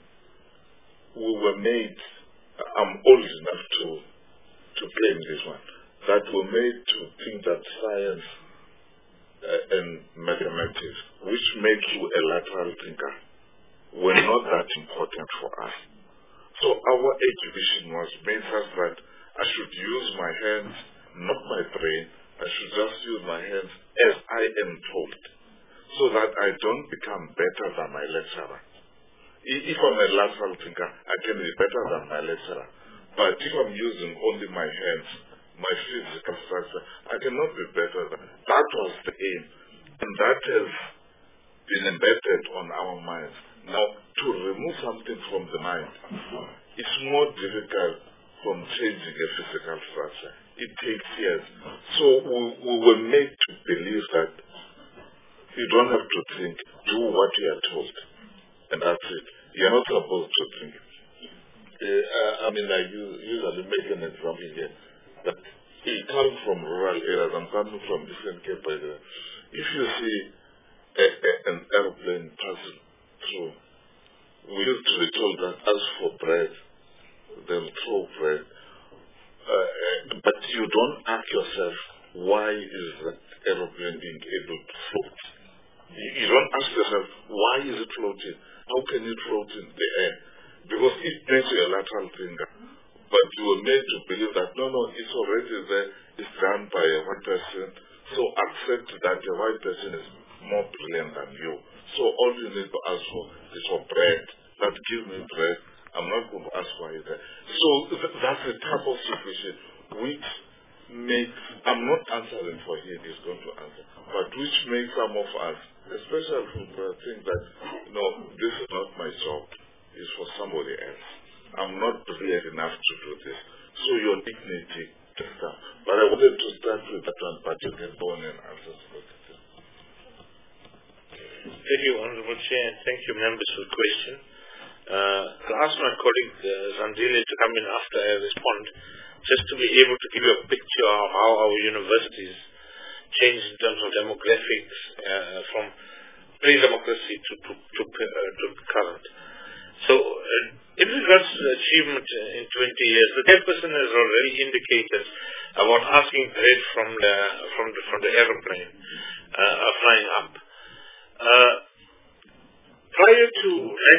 we were made, I'm old enough to claim this one, that we're made to think that science and mathematics, which make you a lateral thinker, were not that important for us. So our education was made such that I should use my hands, not my brain. I should just use my hands as I am told, so that I don't become better than my lecturer. If I'm a lateral thinker, I can be better than my lecturer. But if I'm using only my hands, my physical structure, I cannot be better than. That was the aim. And that has been embedded on our minds. Now, to remove something from the mind, it's more difficult from changing a physical structure. It takes years. So we were made to believe that you don't have to think, do what you are told. And that's it. You're not supposed to think. I usually make an example here. That you come from rural areas, I'm coming from Eastern Cape, by the way. If you see an airplane passing through, we used to be told that as for bread, they'll throw bread. But you don't ask yourself, why is that airplane being able to float? You don't ask yourself, why is it floating? How can it float in the air? Because it makes you a lateral thinker. But you were made to believe that, no, it's already there. It's done by a white person. So accept that the white person is more brilliant than you. So all you need to ask for is for bread. That give me bread. I'm not going to ask why it's there. So that's the type of situation which makes, I'm not answering for him, he's going to answer, but which makes some of us, especially people, think that, this is not my job, it's for somebody else. I'm not brilliant enough to do this. So your dignity takes down. But I wanted to start with that one, but you can go on and answer the question. Thank you, Honorable Chair, and thank you, members, for the question. I'll ask my colleague Zandile to come in after I respond, just to be able to give you a picture of how our universities changed in terms of demographics from pre-democracy to current. So, in regards to the achievement in 20 years, the chairperson has already indicated about asking bread from the aeroplane flying up. Prior to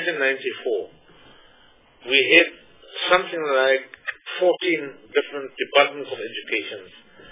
1994, we had something like 14 different departments of education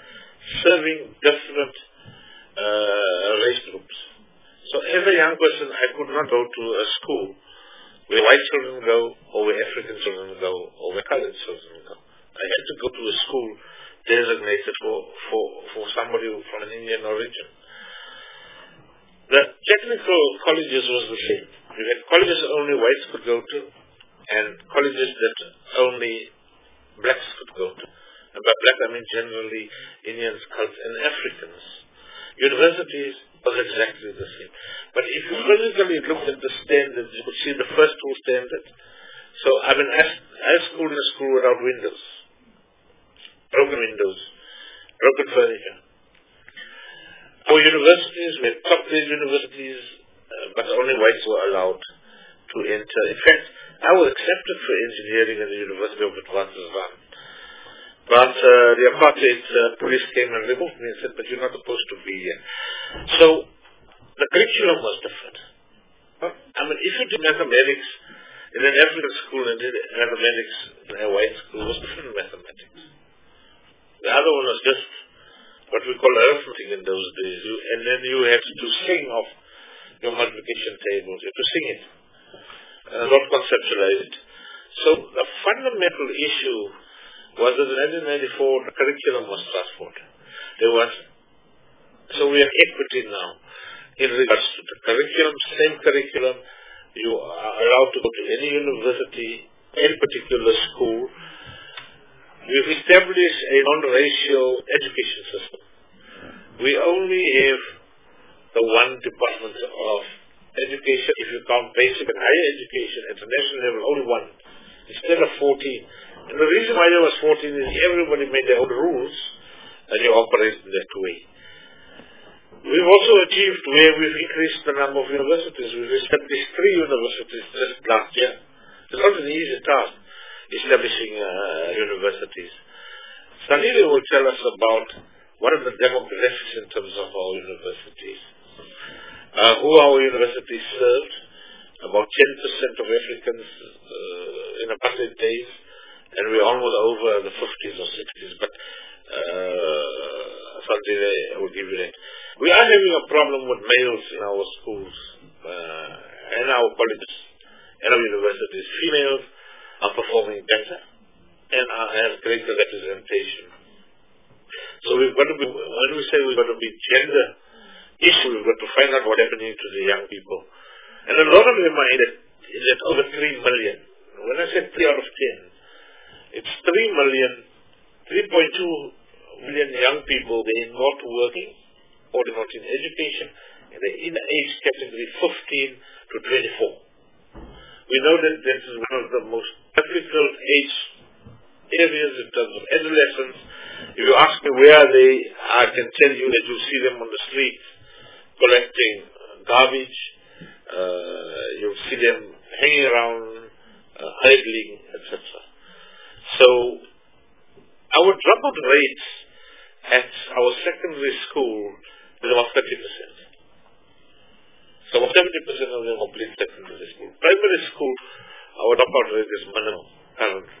serving different race groups. So as a young person, I could not go to a school where white children go, or where African children go, or where colored children go. I had to go to a school designated for somebody from an Indian origin. The technical colleges was the same. You had colleges only whites could go to, and colleges that only blacks could go to. And by black I mean generally Indians, Celts, and Africans. Universities was exactly the same. But if you physically looked at the standards, you could see the first two standards. So I mean, I schooled in a school without windows, broken windows, broken furniture. Our universities were top-grade universities, but only whites were allowed to enter. In fact, I was accepted for engineering at the University of Witwatersrand. But the apartheid police came and removed me and said, but you're not supposed to be here. So the curriculum was different. I mean, if you did mathematics in an African school and did mathematics in a white school, it was different mathematics. The other one was just what we call arithmetic in those days. And then you had to sing off your multiplication tables. You had to sing it, not conceptualize it. So the fundamental issue was that in 1994 the curriculum was transformed. So we have equity now in regards to the curriculum, same curriculum. You are allowed to go to any university, any particular school. We've established a non-racial education system. We only have the one department of education, if you count basic and higher education at the national level, only one, instead of 14. And the reason why there was 14 is everybody made their own rules, and you operate in that way. We've also achieved where we've increased the number of universities. We've established 3 universities just last year. It's not an easy task, establishing universities. Sanili will tell us about what are the demographics in terms of our universities. Who our universities served, about 10% of Africans in apartheid days, and we're almost over the 50s or 60s, but Sanili will give you that. We are having a problem with males in our schools, and our colleges, and our universities. Females are performing better and have greater representation. So we've got to be, when we say we've got to be gender issue, we've got to find out what's happening to the young people. And a lot of them are in that over 3 million. When I say 3 out of 10, it's 3 million, 3.2 million young people. They're not working, or they're not in education, and they're in the age category 15 to 24. We know that this is one of the most difficult age areas in terms of adolescence. If you ask me where they are, I can tell you that you see them on the streets collecting garbage. You'll see them hanging around, idling, etc. So our dropout rates at our secondary school is about 30%. So about 70% of them complete secondary school. Primary school, our dropout rate is minimal currently.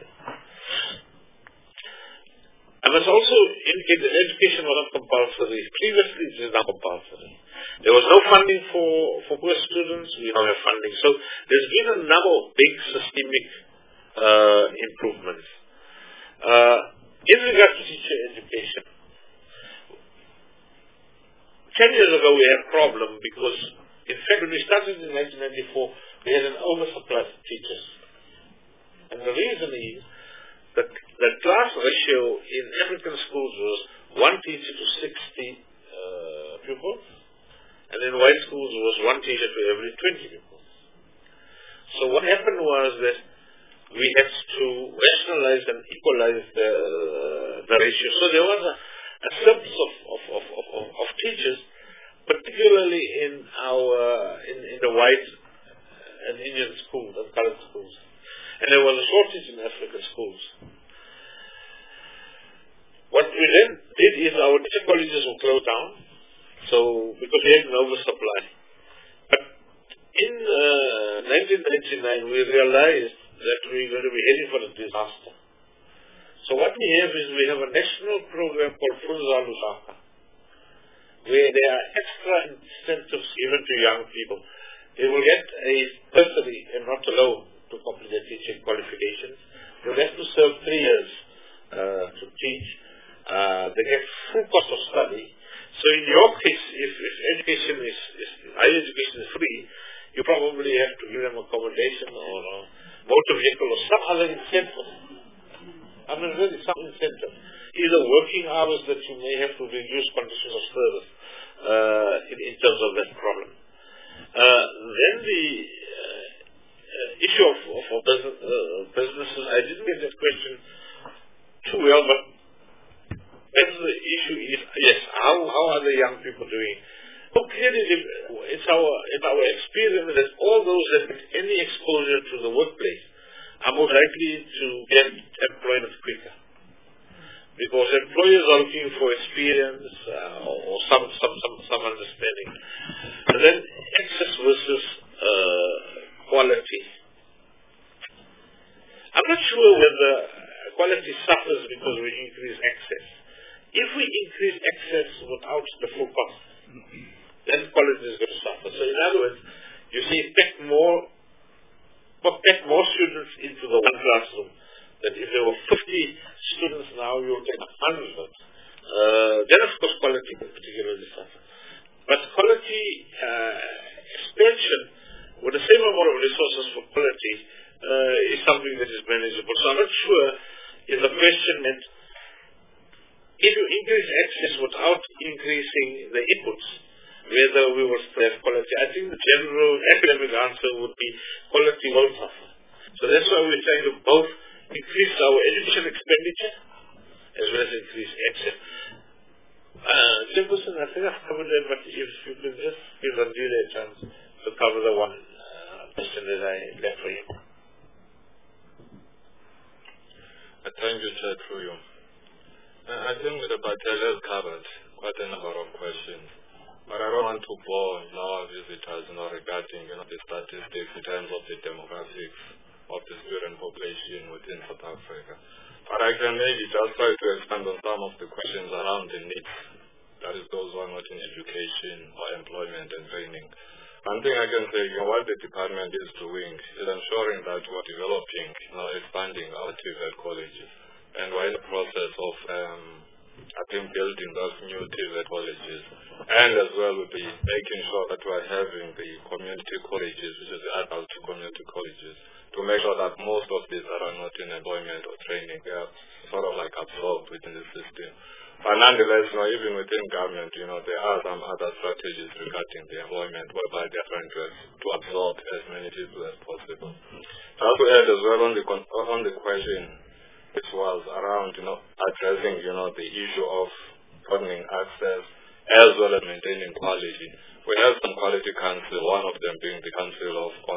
I must also indicate that education was not compulsory. Previously, it is now compulsory. There was no funding for poor students. We now have funding. So there's been a number of big systemic improvements. In regards to teacher education, 10 years ago we had a problem because, in fact, when we started in 1994, we had an oversupply of teachers. And the reason is that the class ratio in African schools was 1 teacher to 60 pupils, and in white schools it was 1 teacher to every 20 pupils. So what happened was that we had to rationalize and equalize the ratio. So there was a surplus of teachers, particularly in the white and Indian schools and colored schools. And there was a shortage in African schools. What we then did is our teacher colleges were closed down, so because we had an oversupply. But in 1999 we realized that we were going to be heading for a disaster. So what we have is we have a national program called Funza Lusaka, where there are extra incentives given to young people. They will get a bursary and not a loan to complete their teaching qualifications. They'll have to serve 3 years to teach. They get full cost of study. So in your case, if education is higher education is free, you probably have to give them accommodation or a motor vehicle or some other incentive. I mean, really some incentive. Either working hours that you may have to reduce conditions of service in terms of that problem. Then the issue of businesses, I didn't get that question too well, but then the issue is, yes, how are the young people doing? So clearly, it's our experience that all those that get any exposure to the workplace are more likely to get employment quicker. Because employers are looking for experience or some understanding. And then access versus quality. I'm not sure whether quality suffers because we increase access. If we increase access without the full cost, then quality is going to suffer. So in other words, you see, pack more students into the one classroom. That if there were 50 students now, you will take 100. Then of course quality will particularly suffer. But quality expansion with the same amount of resources for quality is something that is manageable. So I'm not sure if the question meant if you increase access without increasing the inputs, whether we will still have quality. I think the general academic answer would be quality will suffer. So that's why we're trying to both increase our education expenditure as well as increase access. Jefferson, I think I've covered that, but if you could just give Andile a chance to cover the one question that I left for you. Thank you, Chair Truyo. I think the Patel has covered quite a number of questions, but I don't want to bore our visitors regarding the statistics in terms of the demographics of the student population within South Africa. But I can maybe just try to expand on some of the questions around the needs, that is those who are not in education or employment and training. One thing I can say, what the department is doing is ensuring that we're developing, expanding our TVET colleges. And we're in the process of, building those new TVET colleges. And as well, we'll be making sure that we're having the community colleges, which is the adult community colleges, to make sure that most of these that are not in employment or training, they are sort of like absorbed within the system. But nonetheless, even within government, there are some other strategies regarding the employment whereby they are trying to absorb as many people as possible. I also add as well on the question, which was around, addressing, the issue of broadening access as well as maintaining quality. We have some quality council, one of them being the Council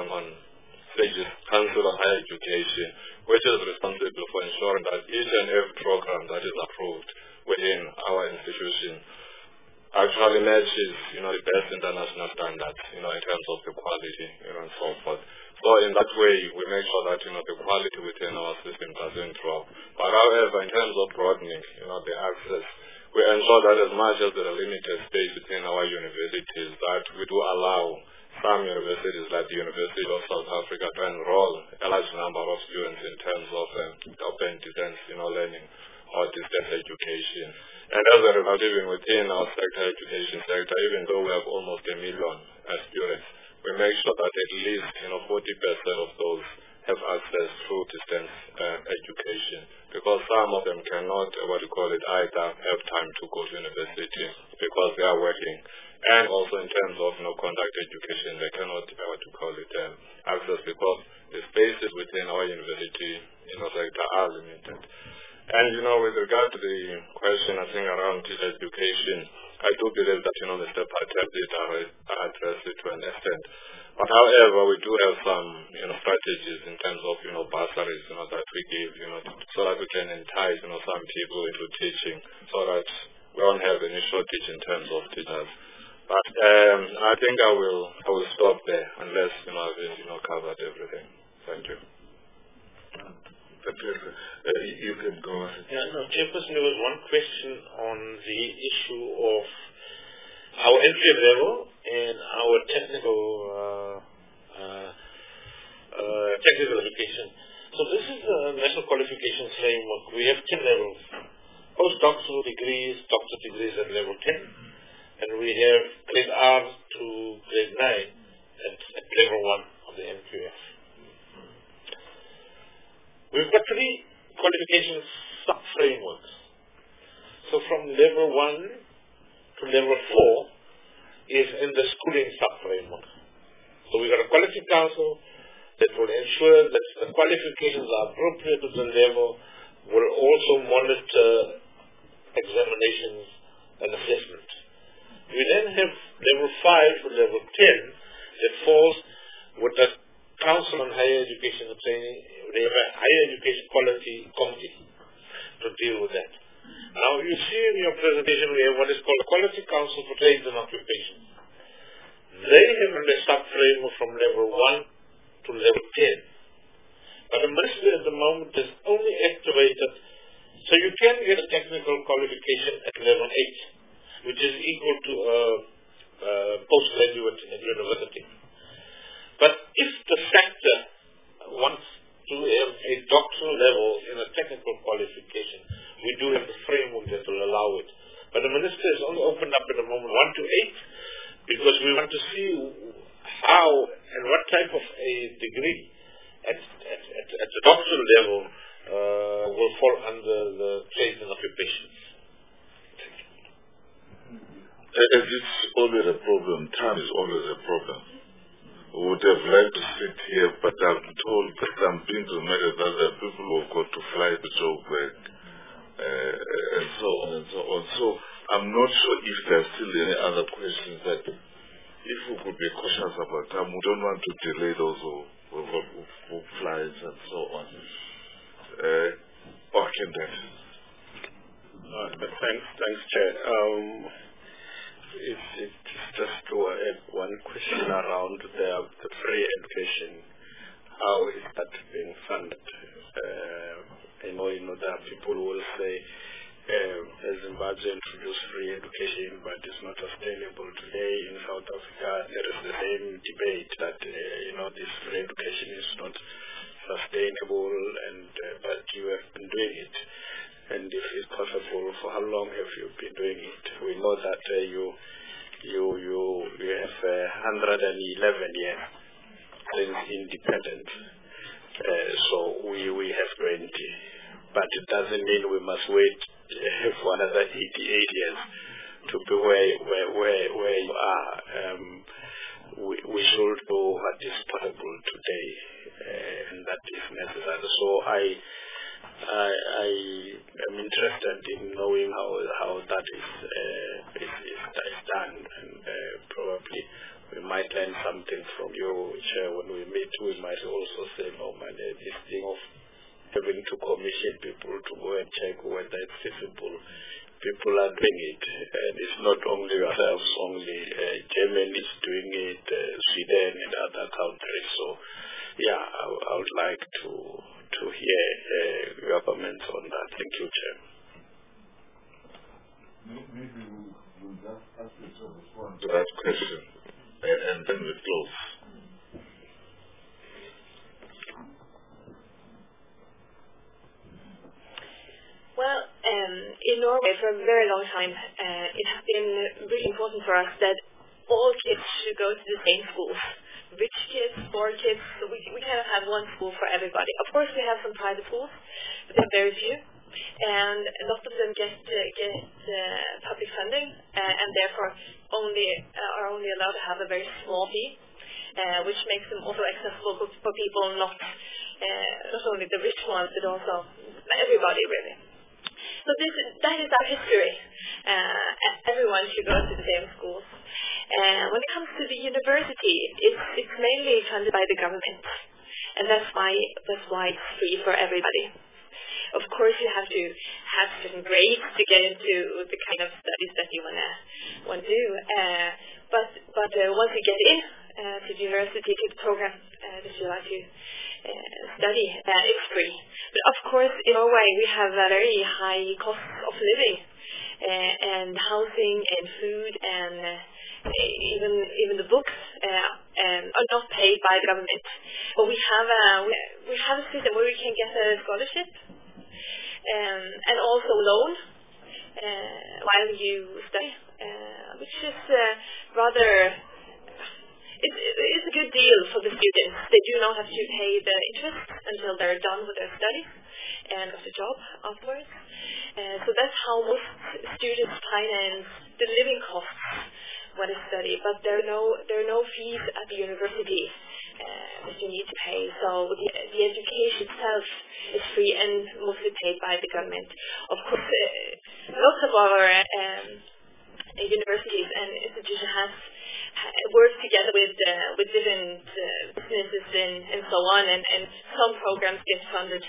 of Higher Education, which is responsible for ensuring that each and every program that is approved within our institution actually matches, the best international standards, in terms of the quality, and so forth. So in that way, we make sure that, the quality within our system doesn't drop. But however, in terms of broadening, the access, we ensure that as much as there are limited space within our universities, that we do allow some universities like the University of South Africa to enroll a large number of students in terms of open distance, learning or distance education. And as a result, even within our education sector, even though we have almost 1 million students, we make sure that at least 40% of those have access through distance education, because some of them cannot, either have time to go to university because they are working, and also in terms of conduct education, they cannot, access because the spaces within our university, sector are limited. And, with regard to the question, I think, around education, I do believe that, Mr. Patel did address it to an extent. But however, we do have some, strategies in terms of, bursaries, that we give, so that we can entice, some people into teaching, so that we don't have any shortage in terms of teachers. But I think I will stop there unless, I've, covered everything. Thank you. You can go ahead. Yeah, no, Chairperson, there was one question on the issue of our entry level and our technical education. So this is the National Qualifications Framework. We have 10 levels. Postdoctoral degrees, doctorate degrees at level 10. And we have grade R to grade 9 at level 1 of the NQF. We've got 3 qualification sub-frameworks. So from level 1 to level 4 is in the schooling sub-framework. So we've got a quality council that will ensure that the qualifications are appropriate to the level, will also monitor examinations and assessment. We then have level 5 to level 10 that falls with the Council on Higher Education and Training. They have a higher education quality committee to deal with that. Now you see in your presentation we have what is called a Quality Council for Trades and Occupations. They have a sub-framework from level 1 to level 10. But the ministry at the moment is only activated, so you can get a technical qualification at level 8, which is equal to a postgraduate at university. But if the sector wants to have a doctoral level in a technical qualification, we do have a framework that will allow it. But the minister has only opened up at the moment 1 to 8 because we want to see how and what type of a degree at the doctoral level will fall under the trades and occupations. As it's always a problem, time is always a problem. We would have liked to sit here, but I'm told that I'm being reminded that there are people who have got to fly to Joburg, and so on and so on. So I'm not sure if there are still any other questions that, if we could be cautious about time, we don't want to delay those who flies and so on. Thanks, Chair. It's just to add one question around the free education. How is that being funded? I know there are people who will say Zimbabwe introduced free education, but it's not sustainable. Today in South Africa, there is the same debate that this free education is not sustainable, and but you have been doing it. And if it's possible, for how long have you been doing it? We know that you have 111 years since independence. So we have 20, but it doesn't mean we must wait for another 88 years to be where you are. We should do what is possible today, and that is necessary. So I am interested in knowing how that is done, and probably we might learn something from you, Chair. When we meet, we might also say, no, man, this thing of having to commission people to go and check whether it's feasible. People are doing it, and it's not only ourselves, only Germany is doing it, Sweden and other countries. So, yeah, I would like to hear your comments on that. Thank you, Chair. Maybe we'll just ask you to respond to that question, and then we close. Well, in Norway for a very long time, it has been really important for us that all kids should go to the same schools. Rich kids, poor kids, so we kind of have one school for everybody. Of course, we have some private schools, but they're very few, and a lot of them get public funding, and therefore are only allowed to have a very small fee, which makes them also accessible for people not only the rich ones, but also everybody really. So that is our history. Everyone should go to the same schools. When it comes to the university, it's mainly funded by the government, and that's why it's free for everybody. Of course, you have to have certain grades to get into the kind of studies that you want to do. But once you get in, to the university, to the program that you like to study, it's free. But of course, in Norway, we have a very high cost of living, and housing and food, and even the books are not paid by the government. But we have a system where we can get a scholarship and also loan while you study, which is rather. It's a good deal for the students. They do not have to pay the interest until they're done with their studies and got a job afterwards. So that's how most students finance the living costs when they study. But there are no fees at the university that you need to pay. So the education itself is free and mostly paid by the government. Of course, lots of our universities and institutions have work together with different businesses and so on, and some programs get funded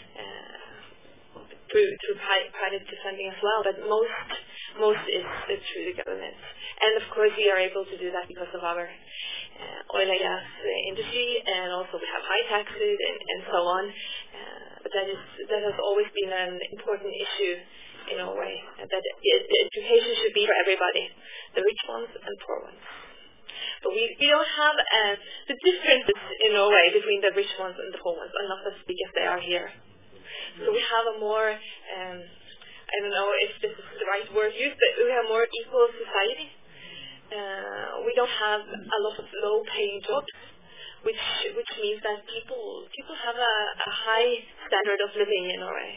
through private funding as well, but most is through the government. And of course we are able to do that because of our oil and gas industry, and also we have high taxes and so on. But that has always been an important issue in Norway, that the education should be for everybody, the rich ones and poor ones. But we don't have the differences in Norway between the rich ones and the poor ones are not as big as they are here. So we have a more, I don't know if this is the right word used, but we have more equal society. We don't have a lot of low-paying jobs, which means that people have a high standard of living in Norway.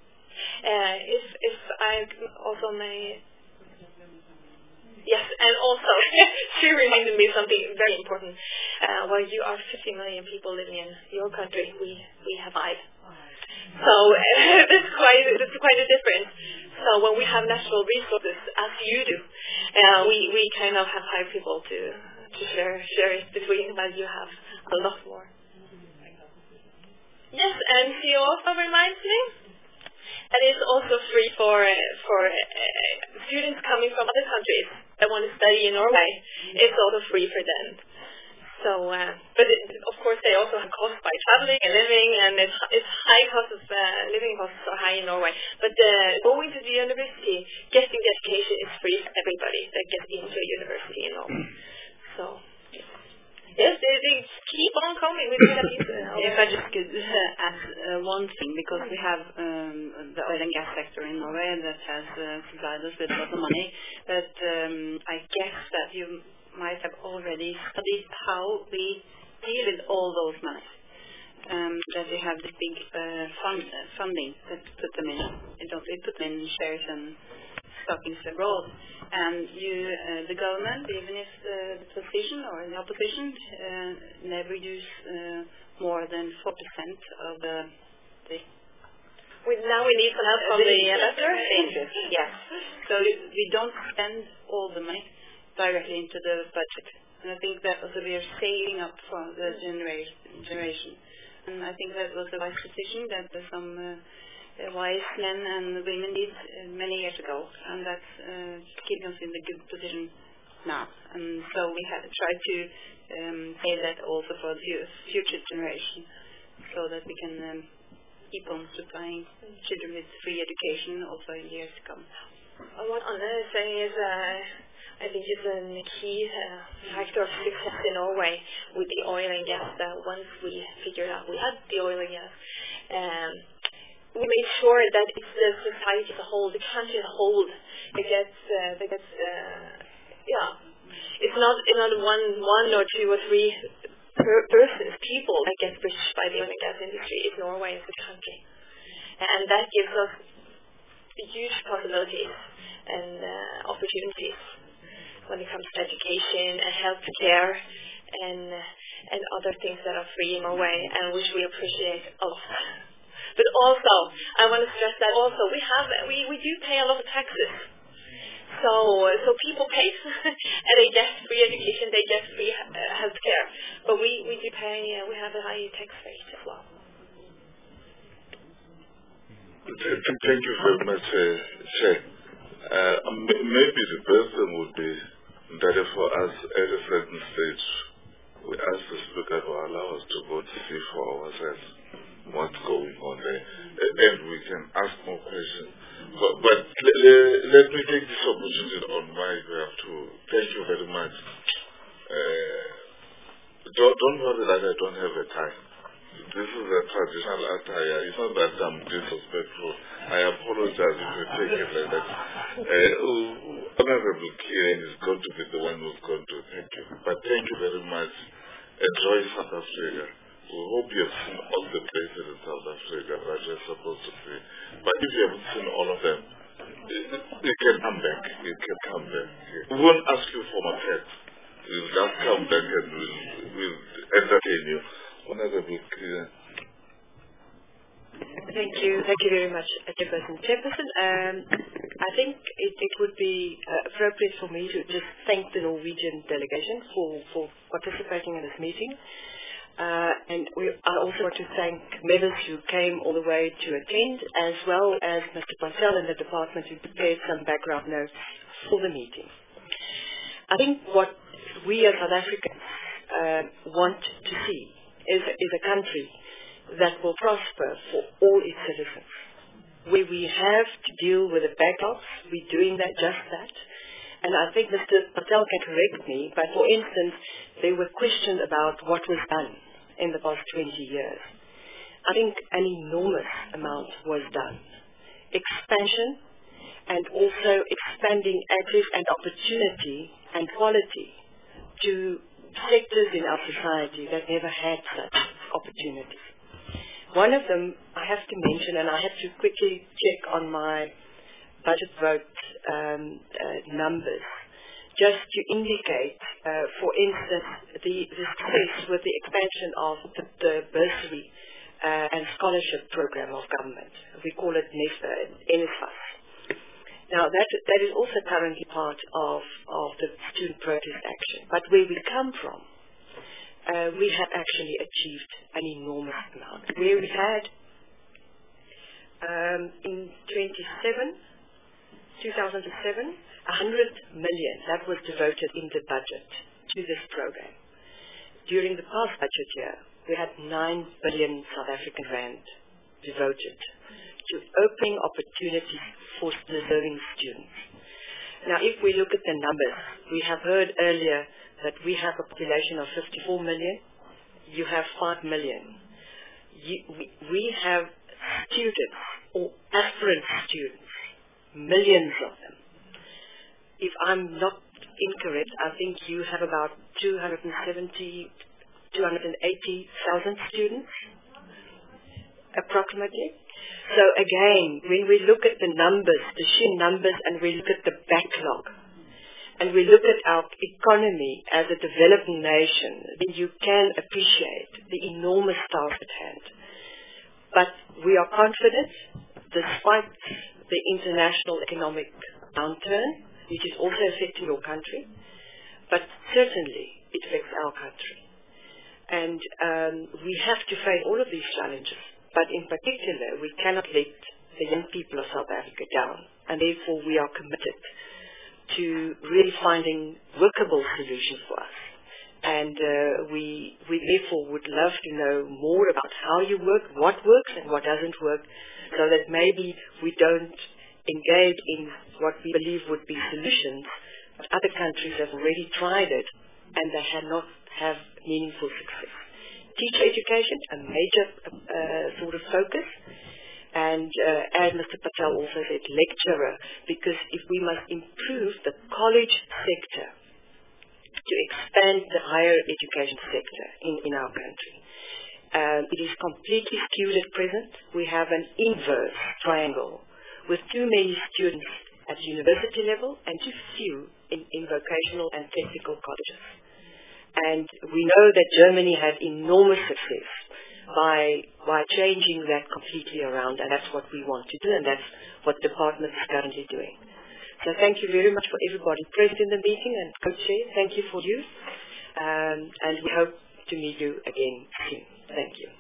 If I also may. Yes, and also, she reminded me something very important. While you are 50 million people living in your country, we have 5. So that's quite a difference. So when we have natural resources, as you do, we kind of have 5 people to share it between, while you have a lot more. Yes, and she also reminds me that it's also free for students coming from other countries that want to study in Norway. It's also free for them. So, but of course they also have costs by traveling and living, and it's high cost of living costs are high in Norway. But going to the university, getting the education is free for everybody that gets into a university in Norway. So. Yes, they keep on coming with these. If I just could add one thing, because we have the oil and gas sector in Norway that has supplied us with a lot of money, but I guess that you might have already studied how we deal with all those monies. That we have this big funding that put them in. We put them in shares and stockings abroad. And the government, even if the position or the opposition, never use more than 4% of the. Now we need some help from the investor. Interest, yes. So we don't spend all the money directly into the budget, and I think that also we are saving up for the generation. And I think that was a wise decision that some wise men and women did many years ago, and that's keeping us in the good position now. And so we have tried to pay that also for the future generation, so that we can keep on supplying children with free education also in years to come. What Anne is saying is, I think it's a key factor of success in Norway with the oil and gas, that once we figured out we had the oil and gas, we made sure that it's the society as a whole, the country as a whole, it's not one or 2 or 3 people that get rich by the oil and gas industry. It's Norway as a country, and that gives us huge possibilities and opportunities when it comes to education and healthcare and other things that are free in Norway, and which we appreciate a lot. But also, I want to stress that also we do pay a lot of taxes. So people pay, and they get free education, they get free health care. But we do pay, we have a high tax rate as well. Thank you very much, Chair. Maybe the best thing would be that for us at a certain stage, we asked the speaker to allow us to go to see for ourselves what's going on there. And we can ask more questions. But let me take this opportunity on my behalf to thank you very much. Don't worry that I don't have a tie. This is a traditional attire. It's not that I'm disrespectful. I apologize if you take it like that. Honorable Kian is going to be the one who's going to thank you. But thank you very much. Enjoy South Africa. We hope you have seen all the places in South Africa that you're supposed to see. But if you haven't seen all of them, you can come back. You can come back. We won't ask you for my pet. We'll just come back and we'll entertain you. Honorable Kian. Thank you very much, Chairperson. I think it would be appropriate for me to just thank the Norwegian delegation for participating in this meeting. And I also want to thank members who came all the way to attend, as well as Mr. Patel and the department who prepared some background notes for the meeting. I think what we as South Africans want to see is a country that will prosper for all its citizens. Where we have to deal with the backlogs, we're doing just that. And I think Mr. Patel can correct me, but for instance, there were questions about what was done in the past 20 years. I think an enormous amount was done. Expansion and also expanding access and opportunity and quality to sectors in our society that never had such opportunities. One of them I have to mention, and I have to quickly check on my budget vote numbers, just to indicate, for instance, the success with the expansion of the bursary and scholarship program of government. We call it NSFAS. Now, that is also currently part of the student protest action. But where we come from, we have actually achieved an enormous amount. Where we had, in 2007, 100 million that was devoted in the budget to this program. During the past budget year, we had 9 billion South African rand devoted to opening opportunities for deserving students. Now, if we look at the numbers, we have heard earlier that we have a population of 54 million. You have 5 million. We have students or aspirant students, millions of them. If I'm not incorrect, I think you have about 280,000 students, approximately. So again, when we look at the numbers, the sheer numbers, and we look at the backlog, and we look at our economy as a developing nation, then you can appreciate the enormous task at hand. But we are confident, despite the international economic downturn, which is also affecting your country, but certainly it affects our country. And we have to face all of these challenges. But in particular, we cannot let the young people of South Africa down. And therefore, we are committed to really finding workable solutions for us. And we therefore would love to know more about how you work, what works and what doesn't work, so that maybe we don't engage in what we believe would be solutions, but other countries have already tried it and they have not have meaningful success. Teacher education, a major sort of focus, and as Mr. Patel also said, lecturer, because if we must improve the college sector to expand the higher education sector in our country. It is completely skewed at present. We have an inverse triangle with too many students at university level and too few in vocational and technical colleges. And we know that Germany had enormous success by changing that completely around, and that's what we want to do, and that's what the department is currently doing. So thank you very much for everybody present in the meeting, and Co-Chair, thank you for you, and we hope to meet you again soon. Thank you.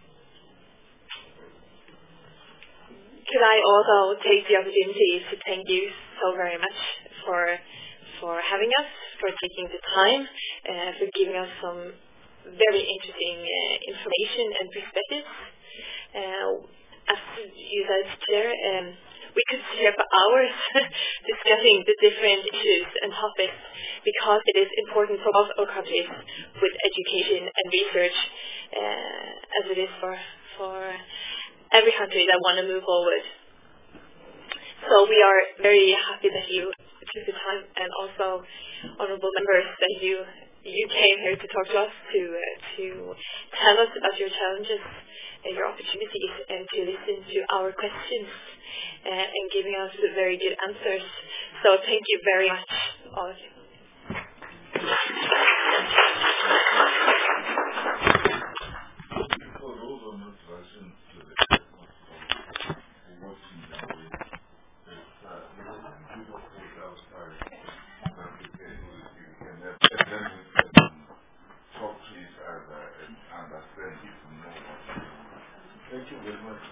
Could I also take the opportunity to thank you so very much for having us, for taking the time, for giving us some very interesting information and perspectives. As you said, Chair, we could stay here for hours discussing the different issues and topics because it is important for both our countries with education and research as it is for every country that want to move forward. So we are very happy that you took the time, and also honourable members that you came here to talk to us, to tell us about your challenges and your opportunities, and to listen to our questions and giving us very good answers. So thank you very much, all of you. Thank you very much.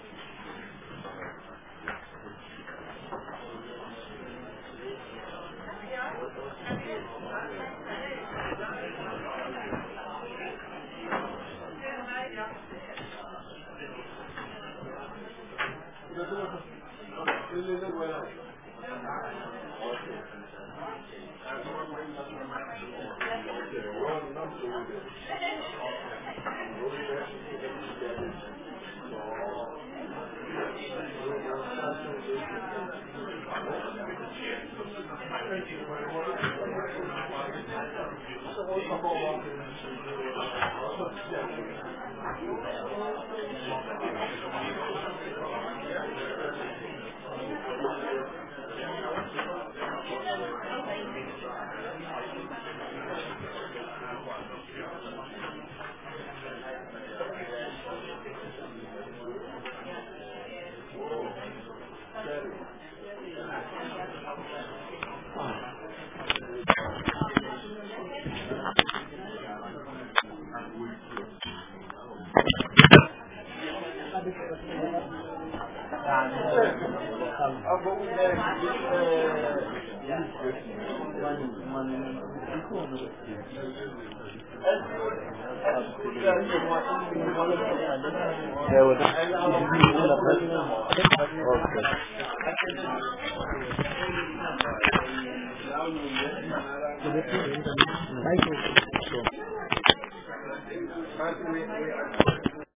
Thank you.